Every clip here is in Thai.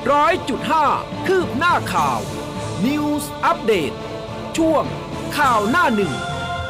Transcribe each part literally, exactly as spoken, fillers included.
ร้อยจุดห้าคืบหน้าข่าว News Update ช่วงข่าวหน้าหนึ่ง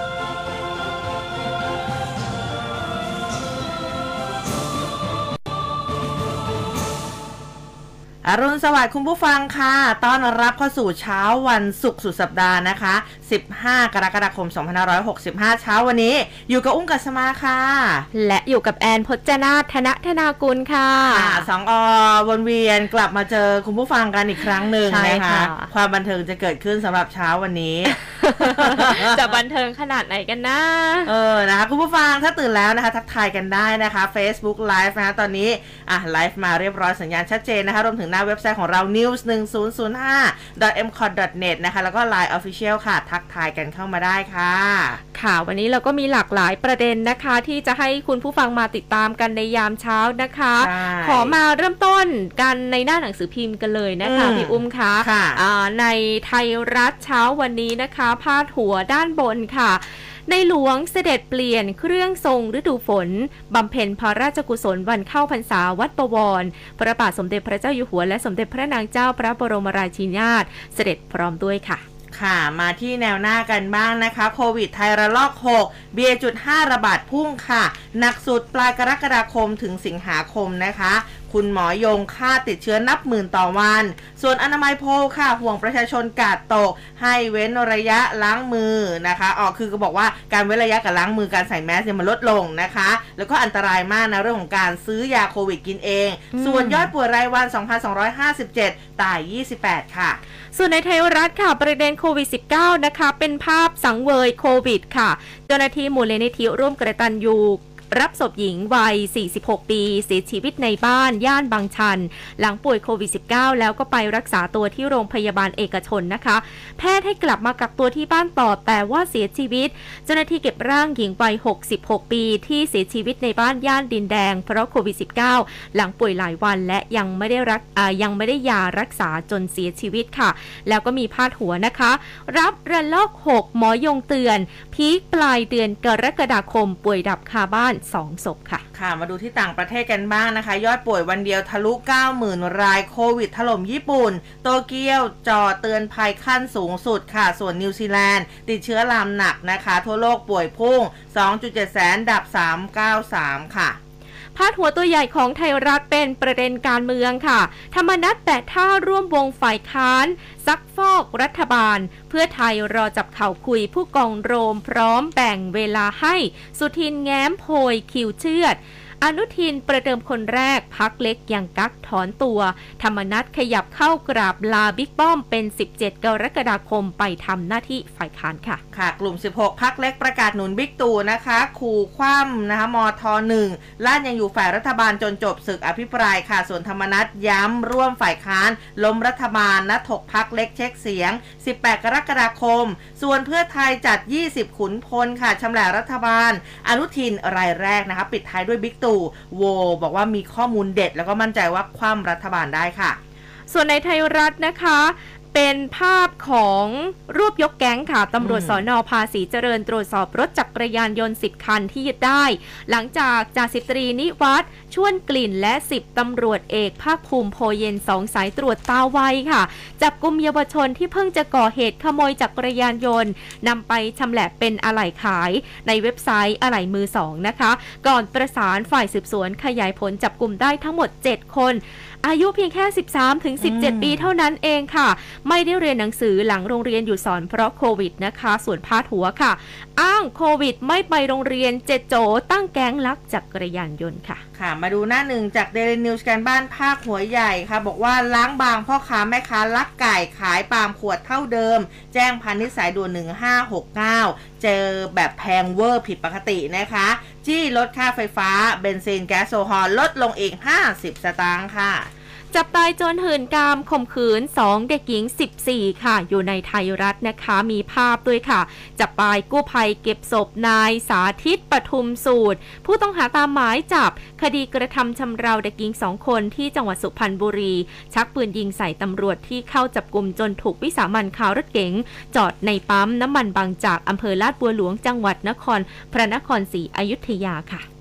อรุณสวัสดิ์คุณผู้ฟังค่ะต้อนรับเข้าสู่เช้าวันศุกร์สุดสัปดาห์นะคะสิบห้ากรกฎาคมสองพันห้าร้อยหกสิบห้าเช้าวันนี้อยู่กับอุ้มกัสมาค่ะและอยู่กับแอนพจนาถธนธนากุลค่ะสองอวนเวียนกลับมาเจอคุณผู้ฟังกันอีกครั้งหนึ่งนะคะความบันเทิงจะเกิดขึ้นสำหรับเช้าวันนี้จะบันเทิงขนาดไหนกันนะเออนะคะคุณผู้ฟังถ้าตื่นแล้วนะคะทักทายกันได้นะคะ Facebook Live นะคะตอนนี้อ่ะไลฟ์มาเรียบร้อยสัญญาณชัดเจนนะคะรวมถึงหน้าเว็บไซต์ของเรา นิวส์หนึ่งศูนย์ศูนย์ห้า ดอท เอ็ม คอท ดอท เน็ต นะคะแล้วก็ ไลน์ Official ค่ะทักทายกันเข้ามาได้ค่ะค่ะวันนี้เราก็มีหลากหลายประเด็นนะคะที่จะให้คุณผู้ฟังมาติดตามกันในยามเช้านะคะขอมาเริ่มต้นกันในหน้าหนังสือพิมพ์กันเลยนะคะพี่อุ้มคะในไทยรัฐเช้าวันนี้นะคะพาดหัวด้านบนค่ะในหลวงเสด็จเปลี่ยนเครื่องทรงฤดูฝนบำเพ็ญพระราชกุศลวันเข้าพรรษาวัดบวรพระบาทสมเด็จพระเจ้าอยู่หัวและสมเด็จพระนางเจ้าพระบรมราชินีนาถเสด็จพร้อมด้วยค่ะค่ะมาที่แนวหน้ากันบ้างนะคะโควิดไทยระลอกหก บี เอ จุด ห้า ระบาดพุ่งค่ะหนักสุดปลายกรกฎาคมถึงสิงหาคมนะคะคุณหมอยงค่าติดเชื้อนับหมื่นต่อวันส่วนอนามัยโพลค่ะห่วงประชาชนกาดตกให้เว้นระยะล้างมือนะคะออกคือก็บอกว่าการเว้นระยะกับล้างมือการใส่แมสเนี่ยมันลดลงนะคะแล้วก็อันตรายมากนะเรื่องของการซื้อยาโควิดกินเองส่วนยอดป่วยรายวัน สองพันสองร้อยห้าสิบเจ็ด ตายยี่สิบแปดค่ะส่วนในไทยรัฐค่ะประเด็นโควิด สิบเก้า นะคะเป็นภาพสังเวยโควิดค่ะเจ้าหน้าที่มูลนิธิร่วมกตัญญูรับศพหญิงวัยสี่สิบหกปีเสียชีวิตในบ้านย่านบางชันหลังป่วยโควิด สิบเก้า แล้วก็ไปรักษาตัวที่โรงพยาบาลเอกชนนะคะแพทย์ให้กลับมากักตัวที่บ้านต่อแต่ว่าเสียชีวิตเจ้าหน้าที่เก็บร่างหญิงวัยหกสิบหกปีที่เสียชีวิตในบ้านย่านดินแดงเพราะโควิด สิบเก้า หลังป่วยหลายวันและยังไม่ได้รักยังไม่ได้ยารักษาจนเสียชีวิตค่ะแล้วก็มีพาดหัวนะคะรับระลอกหกหมอยงเตือนพีคปลายเดือนกรกฎาคมป่วยดับคาบ้านสองศพค่ะค่ะมาดูที่ต่างประเทศกันบ้างนะคะยอดป่วยวันเดียวทะลุ เก้าหมื่น รายโควิดถล่มญี่ปุ่นโตเกียวจ่อเตือนภัยขั้นสูงสุดค่ะส่วนนิวซีแลนด์ติดเชื้อลามหนักนะคะทั่วโลกป่วยพุ่ง สองจุดเจ็ด แสนดับสามร้อยเก้าสิบสามค่ะพาดหัวตัวใหญ่ของไทยรัฐเป็นประเด็นการเมืองค่ะธรรมนัสแตะท่าร่วมวงฝ่ายค้านซักฟอกรัฐบาลเพื่อไทยรอจับเข่าคุยผู้กองโรมพร้อมแบ่งเวลาให้สุทินแง้มโพยคิวเชือดอนุทินประเดิมคนแรกพักเล็กยังกักถอนตัวธรรมนัสขยับเข้ากราบลาบิ๊กป้อมเป็นสิบเจ็ดกรกฎาคมไปทำหน้าที่ฝ่ายค้านค่ะค่ะกลุ่มสิบหกพักเล็กประกาศหนุนบิ๊กตู่นะคะขู่คว่ำนะคะมทหนึ่งล้านยังอยู่ฝ่ายรัฐบาลจนจบศึกอภิปรายค่ะส่วนธรรมนัสย้ำร่วมฝ่ายค้านล้มรัฐบาลนัดถกพักเล็กเช็คเสียงสิบแปดกรกฎาคมส่วนเพื่อไทยจัดยี่สิบขุนพลค่ะชำแหละรัฐบาลอนุทินรายแรกนะคะปิดท้ายด้วยบิ๊กตู่โวบอกว่ามีข้อมูลเด็ดแล้วก็มั่นใจว่าคว่ำรัฐบาลได้ค่ะส่วนในไทยรัฐนะคะเป็นภาพของรูปยกแก๊งค่ะตำรวจสน.ภาษีเจริญตรวจสอบรถจักรยานยนต์สิบคันที่ยึดได้หลังจากจ่าสิบตรีนิวัฒน์ชวนกลิ่นและสิบตำรวจเอกภาคภูมิโพเย็นสองสายตรวจตาไวค่ะจับกุมเยาวชนที่เพิ่งจะก่อเหตุขโมยจักรยานยนต์นำไปชำแหละเป็นอะไหล่ขายในเว็บไซต์อะไหล่มือสองนะคะก่อนประสานฝ่ายสืบสวนขยายผลจับกุมได้ทั้งหมดเจ็ดคนอายุเพียงแค่ สิบสามถึงสิบเจ็ด ปีเท่านั้นเองค่ะไม่ได้เรียนหนังสือหลังโรงเรียนอยู่สอนเพราะโควิดนะคะส่วนพาดหัวค่ะอ้างโควิดไม่ไปโรงเรียนเจ็ดโจตั้งแก๊งลักจักรยานยนต์ค่ะค่ะมาดูหน้าหนึ่งจาก Daily News กันบ้านภาคหัวใหญ่ค่ะบอกว่าล้างบางพ่อค้าแม่ค้าลักไก่ขายปาล์มขวดเท่าเดิมแจ้งพาณิชย์สายด่วนหนึ่งห้าหกเก้าเจอแบบแพงเวอร์ผิดปกตินะคะจี้ลดค่าไฟฟ้าเบนซินแก๊สโซฮอลลดลงอีกห้าสิบสตางค์ค่ะจับตายโจรหื่นกามข่มขืนสองเด็กหญิงสิบสี่ค่ะอยู่ในไทยรัฐนะคะมีภาพด้วยค่ะจับปายกู้ภัยเก็บศพนายสาธิตปทุมสูตรผู้ต้องหาตามหมายจับคดีกระทำชำเราเด็กหญิงสองคนที่จังหวัดสุพรรณบุรีชักปืนยิงใส่ตำรวจที่เข้าจับกุมจนถูกวิสามัญคารถเก๋งจอดในปั๊มน้ำมันบางจากอำเภอลาดบัวหลวงจังหวัดนครพระนครศรีอยุธยาค่ะค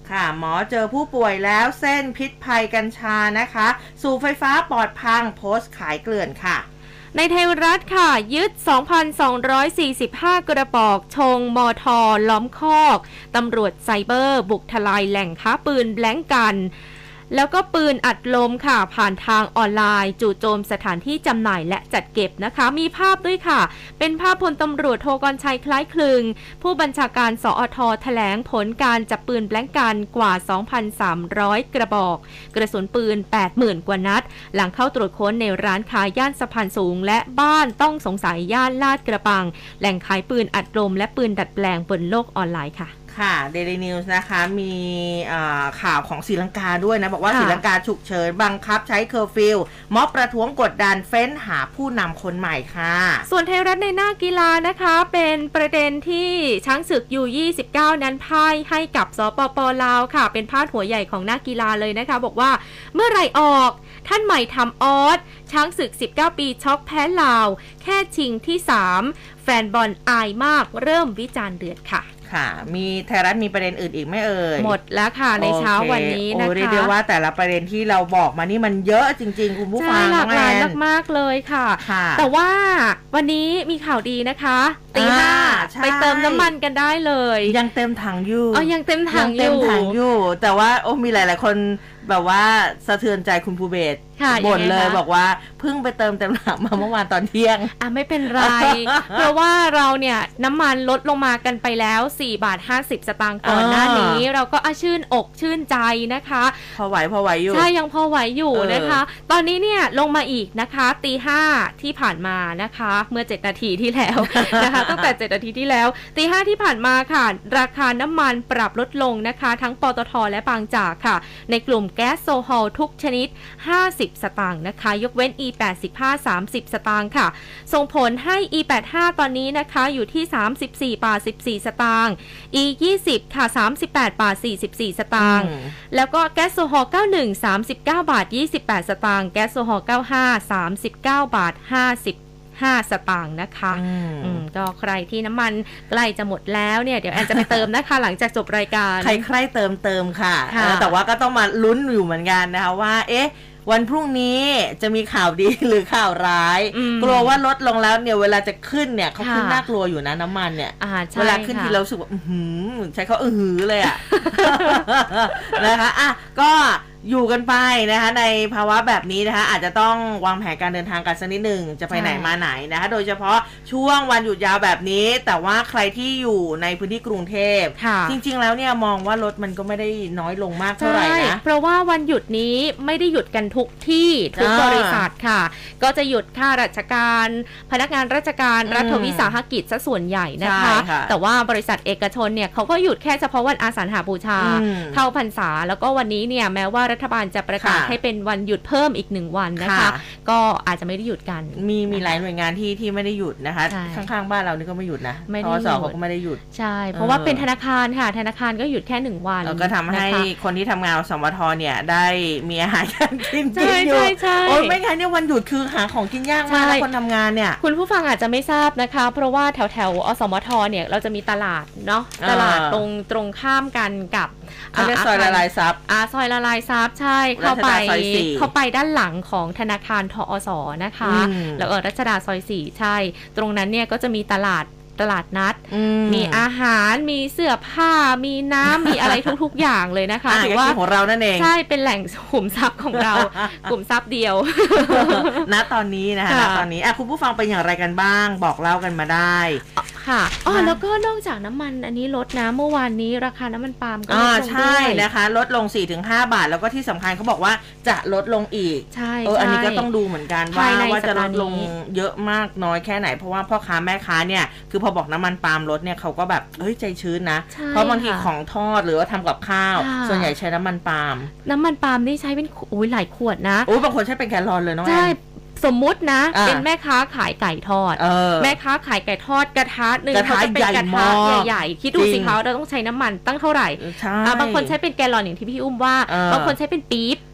ค่ะหมอเจอผู้ป่วยแล้วเส้นพิษภัยกัญชานะคะสู่ไฟฟ้าปลอดพังโพสต์ขายเกลื่อนค่ะในไทยรัฐค่ะยึด สองพันสองร้อยสี่สิบห้า กระบอกชงมทล้อมคอกตำรวจไซเบอร์บุกทลายแหล่งค้าปืนแบล็งกันแล้วก็ปืนอัดลมค่ะผ่านทางออนไลน์จู่โจมสถานที่จำหน่ายและจัดเก็บนะคะมีภาพด้วยค่ะเป็นภาพพลตำรวจโทกรชัยคล้ายคลึงผู้บัญชาการสอทแถลงผลการจับปืนแบล็งกันกว่า สองพันสามร้อย กระบอกกระสุนปืน แปดหมื่น กว่านัดหลังเข้าตรวจค้นในร้านค้าย่านสะพานสูงและบ้านต้องสงสัยย่านลาดกระบังแหล่งขายปืนอัดลมและปืนดัดแปลงบนโลกออนไลน์ค่ะค่ะ Daily News นะคะมีข่าวของศรีลังกาด้วยนะบอกว่าศรีลังกาฉุกเฉินบังคับใช้เคอร์ฟิวม็อบประท้วงกดดันเฟ้นหาผู้นำคนใหม่ค่ะส่วนไทยรัฐในหน้ากีฬานะคะเป็นประเด็นที่ช้างศึก ยู ยี่สิบเก้า นั้นพ่ายให้กับสปป.ลาวค่ะเป็นพาดหัวใหญ่ของหน้ากีฬาเลยนะคะบอกว่าเมื่อไหร่ออกท่านใหม่ทำออสช้างศึกสิบเก้าปีช็อกแพ้ลาวแค่ชิงที่สามแฟนบอลอายมากเริ่มวิจารณ์เดือดค่ะค่ะมีไทยรัฐมีประเด็นอื่นอีกไม่เอ่ยหมดแล้วค่ะในเช้าวันนี้นะคะเรียกได้ว่าแต่ละประเด็นที่เราบอกมานี่มันเยอะจริงๆคุณผู้ฟังหลากหลายมากๆเลยค่ะแต่ว่าวันนี้มีข่าวดีนะคะตีห้าไปเติมน้ำมันกันได้เลยยังเต็มถังอยู่อ๋อยังเต็มถังอยู่ยังเต็มถังอยู่แต่ว่าโอ้มีหลายๆคนแบบว่าสะเทือนใจคุณภูเบศบ่นเลยบอกว่าเพิ่งไปเติมเต็มถังมาเมื่อวานตอนเที่ยงอ่ะไม่เป็นไร เพราะว่าเราเนี่ยน้ำมันลดลงมากันไปแล้วสี่บาทห้าสิบสตางค์ก่อนหน้านี้เราก็อ่ะชื่นอกชื่นใจนะคะพอไหวพอไหวอยู่ใช่ยังพอไหวอยู่นะคะตอนนี้เนี่ยลงมาอีกนะคะตีห้าที่ผ่านมานะคะเมื่อเจ็ดนาทีที่แล้วนะคะตั้งแต่เจ็ดนาทีที่แล้วตีห้าที่ผ่านมาค่ะราคาน้ำมันปรับลดลงนะคะทั้งปตท.และบางจากค่ะในกลุ่มแก๊สโซฮอลทุกชนิดห้าสิบสตางค์นะคะยกเว้น อี แปดสิบห้า สามสิบ สตางค์ค่ะส่งผลให้ อี แปดสิบห้า ตอนนี้นะคะอยู่ที่สามสิบสี่บาทสิบสี่สตางค์ อี ยี่สิบ ค่ะสามสิบแปดบาทสี่สิบสี่สตางค์แล้วก็แก๊สโซฮอลเก้าสิบเอ็ด สามสิบเก้าบาทยี่สิบแปดสตางค์แก๊สโซฮอลเก้าสิบห้า สามสิบเก้าบาทห้าสิบห้าสตางค์นะคะก็ใครที่น้ำมันใกล้จะหมดแล้วเนี่ยเดี๋ยวแอนจะไปเติมนะคะหลังจากจบรายการใครใครเติมเติมค่ะแต่ว่าก็ต้องมาลุ้นอยู่เหมือนกันนะคะว่าเอ๊ะวันพรุ่งนี้จะมีข่าวดีหรือข่าวร้ายกลัวว่าลดลงแล้วเนี่ยเวลาจะขึ้นเนี่ยเขาขึ้นน่ากลัวอยู่นะน้ำมันเนี่ยเวลาขึ้นทีเราสึกว่าใช้เขาอือหือเลยอ่ะนะคะอ่ะก็อยู่กันไปนะคะในภาวะแบบนี้นะคะอาจจะต้องวางแผนการเดินทางกันสักนิดหนึ่งจะไปไหนมาไหนนะคะโดยเฉพาะช่วงวันหยุดยาวแบบนี้แต่ว่าใครที่อยู่ในพื้นที่กรุงเทพจริงๆแล้วเนี่ยมองว่ารถมันก็ไม่ได้น้อยลงมากเท่าไหร่นะเพราะว่าวันหยุดนี้ไม่ได้หยุดกันทุกที่ทุกบริษัทค่ะก็จะหยุดค่าราชการพนักงานราชการรัฐวิสาหกิจซะส่วนใหญ่นะคะแต่ว่าบริษัทเอกชนเนี่ยเขาก็หยุดแค่เฉพาะวันอาสาฬหบูชาเข้าพรรษาแล้วก็วันนี้เนี่ยแม้ว่ารัฐบาลจะประกาศให้เป็นวันหยุดเพิ่มอีกหนึ่งวันนะคะก็อาจจะไม่ได้หยุดกันมีมีหลายหน่วยงานที่ที่ไม่ได้หยุดนะคะข้างๆบ้านเรานี่ก็ไม่หยุดนะทอสเขาก็ไม่ได้หยุดใช่เพราะว่าเป็นธนาคารค่ะธนาคารก็หยุดแค่หนึ่งวันก็ทำให้คนที่ทำงานสมทเนี่ยได้มีอาหารการกินกินอยู่โอ้ยไม่งั้นเนี่ยวันหยุดคือหาของกินยากมากคนทำงานเนี่ยคุณผู้ฟังอาจจะไม่ทราบนะคะเพราะว่าแถวแถวอสมทเนี่ยเราจะมีตลาดเนาะตลาดตรงตรงข้ามกันกับซอยละลายซับอ่าซอยละลายซับใช่เข้าไปเข้าไปด้านหลังของธนาคารทอสนะคะแล้วเออรัชดาซอยสี่ใช่ตรงนั้นเนี่ยก็จะมีตลาดตลาดนัดมีอาหารมีเสื้อผ้ามีน้ำมีอะไรทุกๆอย่างเลยนะคะถือว่าของเรานั่นเองใช่เป็นแหล่งขุมทรัพย์ของเรากลุ่มทรัพย์เดียวณตอนนี้นะคะณตอนนี้คุณผู้ฟังเป็นอย่างไรกันบ้างบอกเล่ากันมาได้ค่ะอ๋อแล้วก็นอกจากน้ำมันอันนี้ลดนะเมื่อวานนี้ราคาน้ำมันปาล์มก็ลดลงด้วยใช่นะคะลดลง สี่ถึงห้า บาทแล้วก็ที่สำคัญเขาบอกว่าจะลดลงอีกใช่เอออันนี้ก็ต้องดูเหมือนกันว่าว่าจะลดลงเยอะมากน้อยแค่ไหนเพราะว่าพ่อค้าแม่ค้าเนี่ยคือพอบอกน้ำมันปาล์มลดเนี่ยเขาก็แบบเฮ้ยใจชื้นนะเพราะบางทีของทอดหรือว่าทำกับข้าวส่วนใหญ่ใช้น้ำมันปาล์มน้ำมันปาล์มนี่ใช้เป็นอุ้ยหลายขวดนะโอ้บางคนใช้เป็นแกลลอนเลยน้องแอนสมมุตินะเป็นแม่ค้าขายไก่ทอดแม่ค้าขายไก่ทอดกระทะหนึ่งเขาจะเป็นกระทะใหญ่ๆคิดดูสิเขาเราต้องใช้น้ำมันตั้งเท่าไหร่บางคนใช้เป็นแกลลอนอย่างที่พี่อุ้มว่าบางคนใช้เป็นปี๊บ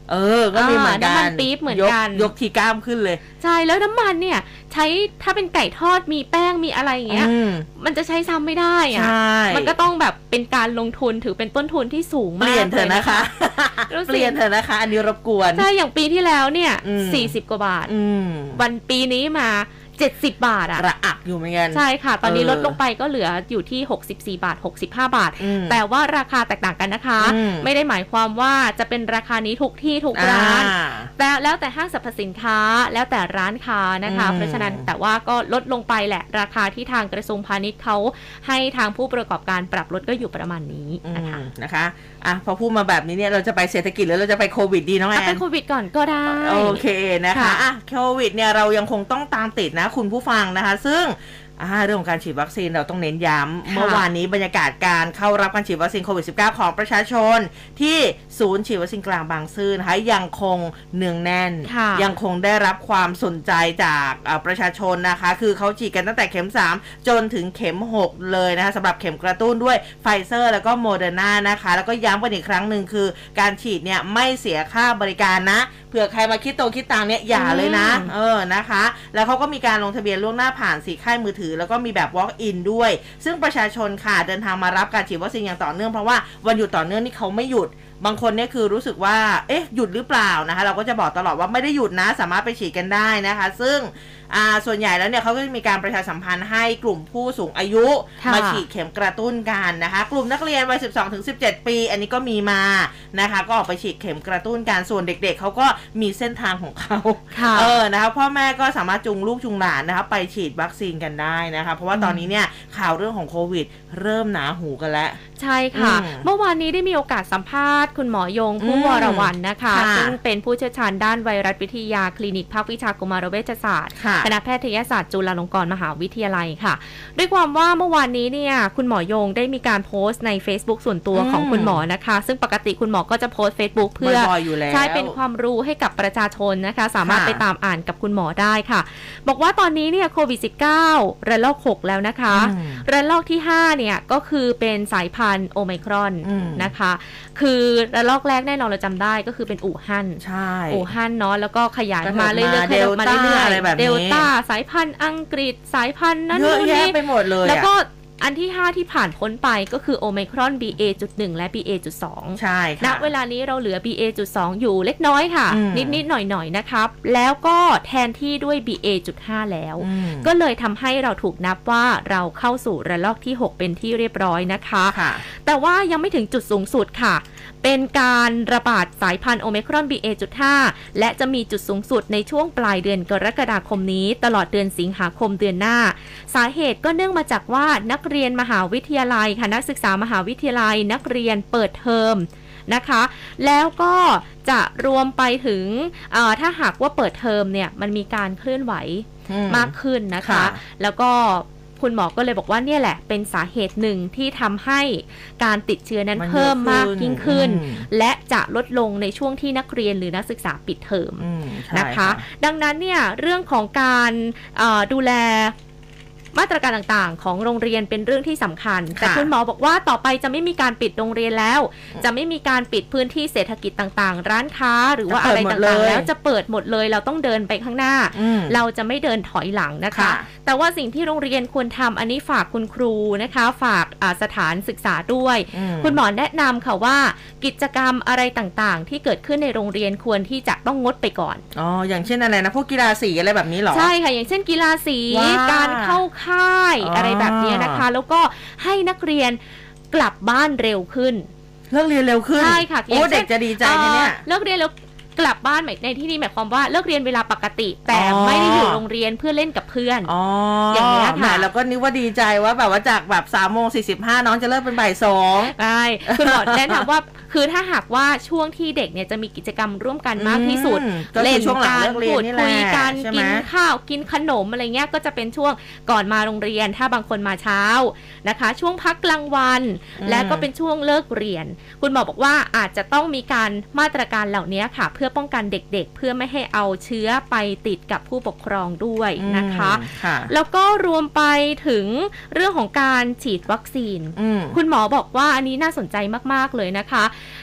เออก็มีเหมือนกันน้ำมันปี๊บเหมือนกันยกทีกล้ามขึ้นเลยใช่แล้วน้ำมันเนี่ยใช้ถ้าเป็นไก่ทอดมีแป้งมีอะไรอย่างเงี้ยมันจะใช้ซ้ำไม่ได้อ่ะมันก็ต้องแบบเป็นการลงทุนถือเป็นต้นทุนที่สูงมากเปลี่ยนเถอะนะคะเปลี่ยนเถอะนะคะอันนี้รบกวนใช่อย่างปีที่แล้วเนี่ยสี่สิบกว่าบาทวันปีนี้มาเจ็ดสิบบาทอะระอักอยู่เหมือนกันใช่ค่ะตอนนี้ลดลงไปก็เหลืออยู่ที่หกสิบสี่บาทหกสิบห้าบาทแต่ว่าราคาแตกต่างกันนะคะไม่ได้หมายความว่าจะเป็นราคานี้ทุกที่ทุกร้านแต่แล้วแต่ห้างสรรพสินค้าแล้วแต่ร้านค้านะคะเพราะฉะนั้นแต่ว่าก็ลดลงไปแหละราคาที่ทางกระทรวงพาณิชย์เขาให้ทางผู้ประกอบการปรับลดก็อยู่ประมาณนี้นะคะนะคะอ่ะพอพูดมาแบบนี้เนี่ยเราจะไปเศรษฐกิจหรือเราจะไปโควิดดีน้องแอนไปโควิดก่อนก็ได้โอเคนะคะอ่ะโควิดเนี่ยเรายังคงต้องตามติดนะคุณผู้ฟังนะคะซึ่งเรื่องของการฉีดวัคซีนเราต้องเน้นย้ำเมื่อวานนี้บรรยากาศการเข้ารับการฉีดวัคซีนโควิด สิบเก้า ของประชาชนที่ศูนย์ฉีดวัคซีนกลางบางซื่อนะคะยังคงเนืองแน่นยังคงได้รับความสนใจจากประชาชนนะคะคือเขาฉีดกันตั้งแต่เข็มสามจนถึงเข็มหกเลยนะคะสำหรับเข็มกระตุ้นด้วยไฟเซอร์แล้วก็โมเดอร์นานะคะแล้วก็ย้ำกันอีกครั้งหนึ่งคือการฉีดเนี่ยไม่เสียค่าบริการนะเผื่อใครมาคิดโตคิดตังเนี่ยอย่าเลยนะเออนะคะแล้วเขาก็มีการลงทะเบียนล่วงหน้าผ่านสี่ค่ายมือถือแล้วก็มีแบบ walk in ด้วยซึ่งประชาชนค่ะเดินทางมารับการฉีดวัคซีนอย่างต่อเนื่องเพราะว่าวันหยุดต่อเนื่องนี่เขาไม่หยุดบางคนเนี่ยคือรู้สึกว่าเอ๊ะหยุดหรือเปล่านะคะเราก็จะบอกตลอดว่าไม่ได้หยุดนะสามารถไปฉีดกันได้นะคะซึ่งอ่าส่วนใหญ่แล้วเนี่ยเขาก็จะมีการประชาสัมพันธ์ให้กลุ่มผู้สูงอายุมาฉีดเข็มกระตุ้นกันนะคะกลุ่มนักเรียนวัย สิบสองถึงสิบเจ็ด ปีอันนี้ก็มีมานะคะก็ออกไปฉีดเข็มกระตุ้นกันส่วนเด็กๆเขาก็มีเส้นทางของเขาเออนะคะพ่อแม่ก็สามารถจูงลูกจูงหลานนะคะไปฉีดวัคซีนกันได้นะคะเพราะว่าตอนนี้เนี่ยข่าวเรื่องของโควิดเริ่มหนาหูกันแล้วใช่ค่ะเมื่อวานนี้ได้มีโอกาสสัมภาษณ์คุณหมอยงผู้วรวรรณนะคะซึ่งเป็นผู้เชี่ยวชาญด้านไวรัสวิทยาคลินิกภาควิชากุมารเวชศาสตร์คณะแพทยศาสตร์จุฬาลงกรณ์มหาวิทยาลัยค่ะด้วยความว่าเมื่อวานนี้เนี่ยคุณหมอยงได้มีการโพสต์ใน Facebook ส่วนตัวของคุณหมอนะคะซึ่งปกติคุณหมอก็จะโพสต์ Facebook เพื่อใช้เป็นความรู้ให้กับประชาชนนะคะสามารถไปตามอ่านกับคุณหมอได้ค่ะบอกว่าตอนนี้เนี่ยโควิด สิบเก้า ระลอกหกแล้วนะคะระลอกที่ห้าเนี่ยก็คือเป็นสายพันธุ์โอไมครอนนะคะคือระลอกแรกแน่นอนเราจำได้ก็คือเป็นอู่ฮั่นใช่อู่ฮั่นเนาะแล้วก็ขยายมาเรื่อยๆเดลต้าอะไรแบบนี้เดลต้าสายพันธุ์อังกฤษสายพันธุ์นั้นนู่นนี่ไปหมดเลยแล้วก็อันที่ห้าที่ผ่านพ้นไปก็คือโอไมครอน บี เอ จุดหนึ่ง และ บี เอ จุดสองใช่ค่ะณเวลานี้เราเหลือ บี เอ จุดสอง อยู่เล็กน้อยค่ะนิดๆหน่อยๆนะครับแล้วก็แทนที่ด้วย บี เอ จุดห้า แล้วก็เลยทำให้เราถูกนับว่าเราเข้าสู่ระลอกที่หกเป็นที่เรียบร้อยนะคะแต่ว่ายังไม่ถึงจุดสูงสุดค่ะเป็นการระบาดสายพันธุ์โอไมครอน บี เอ จุดห้า และจะมีจุดสูงสุดในช่วงปลายเดือนกรกฎาคมนี้ตลอดเดือนสิงหาคมเดือนหน้าสาเหตุก็เนื่องมาจากว่านักเรียนมหาวิทยาลัยค่ะนักศึกษามหาวิทยาลัยนักเรียนเปิดเทอมนะคะแล้วก็จะรวมไปถึงถ้าหากว่าเปิดเทอมเนี่ยมันมีการเคลื่อนไหวมากขึ้นนะคะแล้วก็คุณหมอก็เลยบอกว่าเนี่ยแหละเป็นสาเหตุหนึ่งที่ทำให้การติดเชื้อนั้นเพิ่มมากยิ่งขึ้นและจะลดลงในช่วงที่นักเรียนหรือนักศึกษาปิดเทอมนะคะดังนั้นเนี่ยเรื่องของการดูแลมาตรการต่างๆของโรงเรียนเป็นเรื่องที่สำคัญแต่คุณหมอบอกว่าต่อไปจะไม่มีการปิดโรงเรียนแล้วจะไม่มีการปิดพื้นที่เศรษฐกิจต่างๆร้านค้าหรือว่าอะไรต่างๆแล้วจะเปิดหมดเลยเราต้องเดินไปข้างหน้าเราจะไม่เดินถอยหลังนะคะแต่ว่าสิ่งที่โรงเรียนควรทำอันนี้ฝากคุณครูนะคะฝากสถานศึกษาด้วยคุณหมอแนะนำค่ะว่ากิจกรรมอะไรต่างๆที่เกิดขึ้นในโรงเรียนควรที่จะต้องงดไปก่อนอ๋ออย่างเช่นอะไรนะพวกกีฬาสีอะไรแบบนี้หรอใช่ค่ะอย่างเช่นกีฬาสีการเข้าค่ายอะไรแบบนี้นะคะแล้วก็ให้นักเรียนกลับบ้านเร็วขึ้นเลิกเรียนเร็วขึ้นใช่ค่ะโอ้เด็กจะดีใจเนี่ยเลิกเรียนแล้วกลับบ้านในที่นี้หมายความว่าเลิกเรียนเวลาปกติแต่ไม่ได้อยู่โรงเรียนเพื่อเล่นกับเพื่อนอ๋ออย่างนี้ค่ะแล้วก็นึกว่าดีใจว่าแบบว่าจากแบบสามโมงสี่สิบห้าน้องจะเลิกเป็นบ่ายสองใช่คุณหมอแนะนำว่าคือถ้าหากว่าช่วงที่เด็กเนี่ยจะมีกิจกรรมร่วมกันมากที่สุดเล่นการพูดคุยกันกินข้าวกินขนมอะไรเงี้ยก็จะเป็นช่วงก่อนมาโรงเรียนถ้าบางคนมาเช้านะคะช่วงพักกลางวันและก็เป็นช่วงเลิกเรียนคุณหมอบอกว่าอาจจะต้องมีการมาตรการเหล่านี้ค่ะเพื่อป้องกันเด็กๆเพื่อไม่ให้เอาเชื้อไปติดกับผู้ปกครองด้วยนะคะแล้วก็รวมไปถึงเรื่องของการฉีดวัคซีนคุณหมอบอกว่าอันนี้น่าสนใจมากๆเลยนะคะ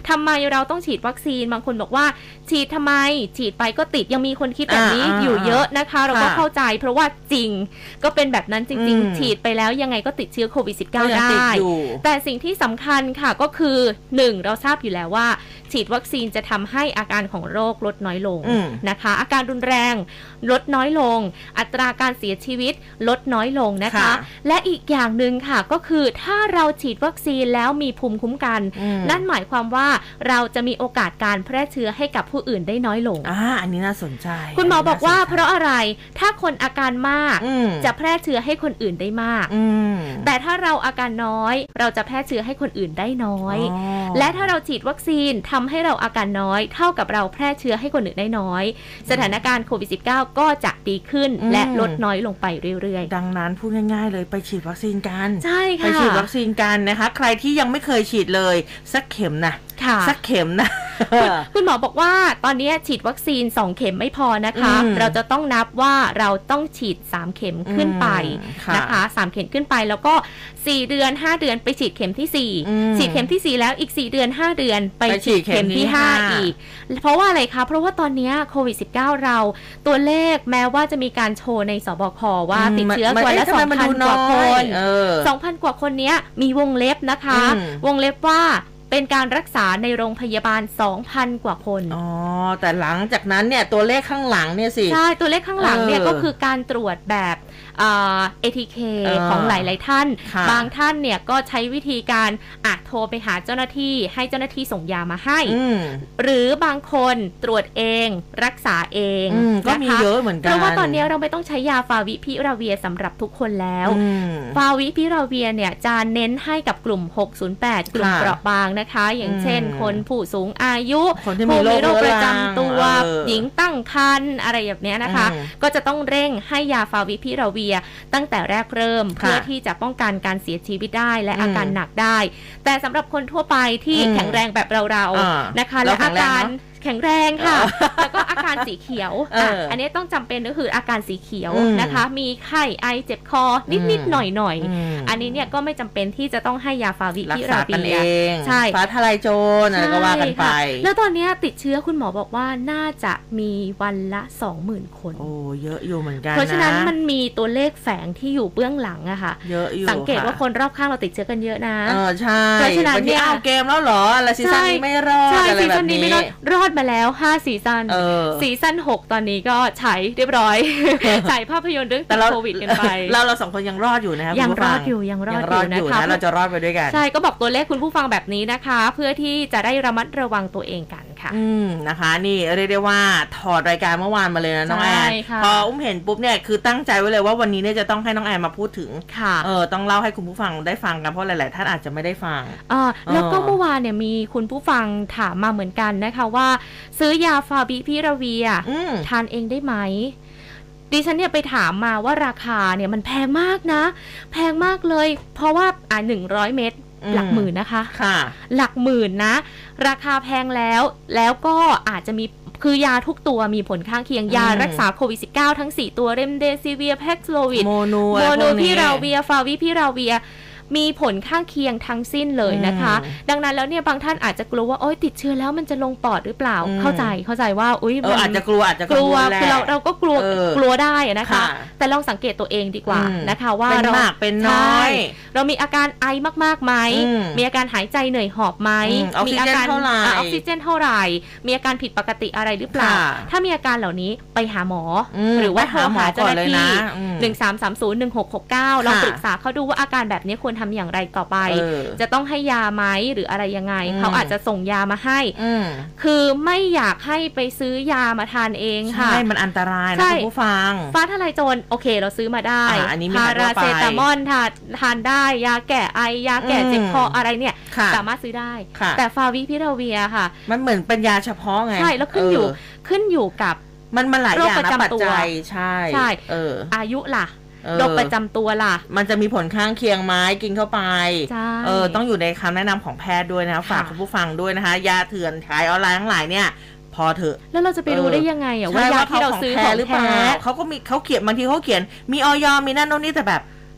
ทำไมเราต้องฉีดวัคซีนบางคนบอกว่าฉีดทำไมฉีดไปก็ติดยังมีคนคิดแบบนี้อยู่เยอะนะคะเราก็เข้าใจเพราะว่าจริงก็เป็นแบบนั้นจริงๆฉีดไปแล้วยังไงก็ติดเชื้อโควิด สิบเก้า ได้แต่สิ่งที่สำคัญค่ะก็คือหนึ่งเราทราบอยู่แล้วว่าฉีดวัคซีนจะทำให้อาการของโรคลดน้อยลงนะคะอาการรุนแรงลดน้อยลงอัตราการเสียชีวิตลดน้อยลงนะคะและอีกอย่างหนึ่งค่ะก็คือถ้าเราฉีดวัคซีนแล้วมีภูมิคุ้มกันนั่นหมายความว่าเราจะมีโอกาสการแพร่เชื้อให้กับผู้อื่นได้น้อยลงอ่าอันนี้น่าสนใจคุณหมอบอกว่าเพราะอะไรถ้าคนอาการมากจะแพร่เชื้อให้คนอื่นได้มากแต่ถ้าเราอาการน้อยเราจะแพร่เชื้อให้คนอื่นได้น้อยและถ้าเราฉีดวัคซีนทำให้เราอาการน้อยเท่ากับเราแพร่เชื้อให้คนอื่นได้น้อยสถานการณ์โควิด สิบเก้า ก็จะดีขึ้นและลดน้อยลงไปเรื่อยๆดังนั้นพูดง่ายๆเลยไปฉีดวัคซีนกันใช่ค่ะไปฉีดวัคซีนกันนะคะใครที่ยังไม่เคยฉีดเลยสักเข็มนะสักเข็มนะคุณหมอบอกว่าตอนนี้ฉีดวัคซีนสองเข็มไม่พอนะคะเราจะต้องนับว่าเราต้องฉีดสามเข็มขึ้นไปนะคะสามเข็มขึ้นไปแล้วก็สี่เดือนห้าเดือนไปฉีดเข็มที่สี่ฉีดเข็มที่สี่แล้วอีกสี่เดือนห้าเดือนไปฉีดเข็มที่ห้าอีกเพราะว่าอะไรคะเพราะว่าตอนนี้โควิด สิบเก้า เราตัวเลขแม้ว่าจะมีการโชว์ในสบคว่าติดเชื้อวันละ สองพัน กว่าคน สองพัน กว่าคนนี้มีวงเล็บนะคะวงเล็บว่าเป็นการรักษาในโรงพยาบาล สองพัน กว่าคนอ๋อแต่หลังจากนั้นเนี่ยตัวเลขข้างหลังเนี่ยสิใช่ตัวเลขข้างหลังเนี่ยก็คือการตรวจแบบเอทีเค ของหลายๆท่านบางท่านเนี่ยก็ใช้วิธีการอาจโทรไปหาเจ้าหน้าที่ให้เจ้าหน้าที่ส่งยามาให้หรือบางคนตรวจเองรักษาเองก็มีเยอะเหมือนกันเพราะว่าตอนนี้เราไม่ต้องใช้ยาฟาวิพิราเวียสำหรับทุกคนแล้วฟาวิพิราเวียเนี่ยจะเน้นให้กับกลุ่มหกศูนย์แปดกลุ่มเปราะบางนะคะอย่างเช่นคนผู้สูงอายุคนที่มีโรคประจำตัวหญิงตั้งครรภ์อะไรแบบนี้นะคะก็จะต้องเร่งให้ยาฟาวิพิราเวียตั้งแต่แรกเริ่มเพื่อที่จะป้องกันการเสียชีวิตได้และอาการหนักได้แต่สำหรับคนทั่วไปที่แข็งแรงแบบเราๆนะคะและอาการแข็งแรงค่ะแล้วก็อาการสีเขียวอ่ะอันนี้ต้องจำเป็นก็คืออาการสีเขียวนะคะมีไข้ไอเจ็บคอนิดๆหน่อยๆอันนี้เนี่ยก็ไม่จำเป็นที่จะต้องให้ยาฟาวิพิราเวียใช่ฟ้าทลายโจรอะไรก็ว่ากันไปแล้วตอนนี้ติดเชื้อคุณหมอบอกว่าน่าจะมีวันละ สองหมื่น คนโอ้เยอะอยู่เหมือนกันนะเพราะฉะนั้นมันมีตัวเลขแฝงที่อยู่เบื้องหลังอะค่ะเยอะอยู่สังเกตว่าคนรอบข้างเราติดเชื้อกันเยอะนะเออใช่เพราะฉะนั้นเนี่ยเอาเกมแล้วเหรออะไรซีซั่นนี้ไม่รอดอะไรแบบนี้รอดมาแล้วห้าซีซั่นซีซั่นหกตอนนี้ก็ฉายเรียบร้อยฉายภาพยนตร์เรื่องติดโควิดกันไปเราเราสองคนยังรอดอยู่นะครับยังรอดอยู่ยังรอดอยู่นะคะเราจะรอดไปด้วยกันใช่ก็บอกตัวเลขคุณผู้ฟังแบบนี้นะคะเพื่อที่จะได้ระมัดระวังตัวเองกันค่ะอืมนะคะนี่เรียกได้ว่าถอดรายการเมื่อวานมาเลยนะน้องแอนพออุ้มเห็นปุ๊บเนี่ยคือตั้งใจไว้เลยว่าวันนี้เนี่ยจะต้องให้น้องแอนมาพูดถึงเออต้องเล่าให้คุณผู้ฟังได้ฟังกันเพราะหลายๆท่านอาจจะไม่ได้ฟังอ่าแล้วก็เมื่อวานเนี่ยมีคุณผู้ฟังถามมาเหมือนกันนะคะว่าซื้อยาฟาวิพิราเวียทานเองได้ไหมดิฉันเนี่ยไปถามมาว่าราคาเนี่ยมันแพงมากนะแพงมากเลยเพราะว่าอ่าหนึ่งร้อยเม็ดหลักหมื่นนะคะค่ะหลักหมื่นนะราคาแพงแล้วแล้วก็อาจจะมีคือยาทุกตัวมีผลข้างเคียงยารักษาโควิด สิบเก้า ทั้งสี่ตัวเรมเดซิเวียแพ็กโซวิดโมโนโมโนพิราเวียฟาวิพิราเวียมีผลข้างเคียงทั้งสิ้นเลยนะคะดังนั้นแล้วเนี่ยบางท่านอาจจะกลัวว่าโอ๊ยติดเชื้อแล้วมันจะลงปอดหรือเปล่าเข้าใจเข้าใจว่าอุ๊ยมันอาจจะกลัวอาจจะกลัวคือเราเราก็กลัวกลัวได้นะคะแต่ลองสังเกตตัวเองดีกว่านะคะว่าเราเป็นน้อยเรามีอาการไอมากๆไหมมีอาการหายใจเหนื่อยหอบไหมมีอาการออกซิเจนเท่าไหร่มีอาการผิดปกติอะไรหรือเปล่าถ้ามีอาการเหล่านี้ไปหาหมอหรือว่าโทรหาเจ้าหน้าที่หนึ่ง สาม สาม ศูนย์ หนึ่ง หก หก เก้าลองปรึกษาเขาดูว่าอาการแบบนี้ควรทำอย่างไรต่อไปจะต้องให้ยาไหมหรืออะไรยังไงเขาอาจจะส่งยามาให้คือไม่อยากให้ไปซื้อยามาทานเองค่ะใช่มันอันตรายนะคุณผู้ฟังฟ้าทลายโจรโอเคเราซื้อมาได้พาราเซตามอลทานทานได้ยาแก้ไอยาแก้เจ็บคออะไรเนี่ยสามารถซื้อได้แต่ฟาวิพิราเวียค่ะมันเหมือนเป็นยาเฉพาะไงใช่แล้วขึ้นอยู่ขึ้นอยู่กับมันมันหลายอย่างนะปัจจัยใช่ใช่เอออายุล่ะโรคประจำตัวล่ะมันจะมีผลข้างเคียงไหมกินเข้าไปเออต้องอยู่ในคำแนะนำของแพทย์ด้วยนะฝากคุณผู้ฟังด้วยนะคะยาเถื่อนขายออนไลน์ทั้งหลายเนี่ยพอเถอะแล้วเราจะไปรู้ได้ยังไงอ่ะว่ายาที่เราซื้อของแท้หรือเปล่าเขาก็มีเขาเขียนบางทีเขาเขียนมีออยมีนั่นโน่นนี่แต่แบบ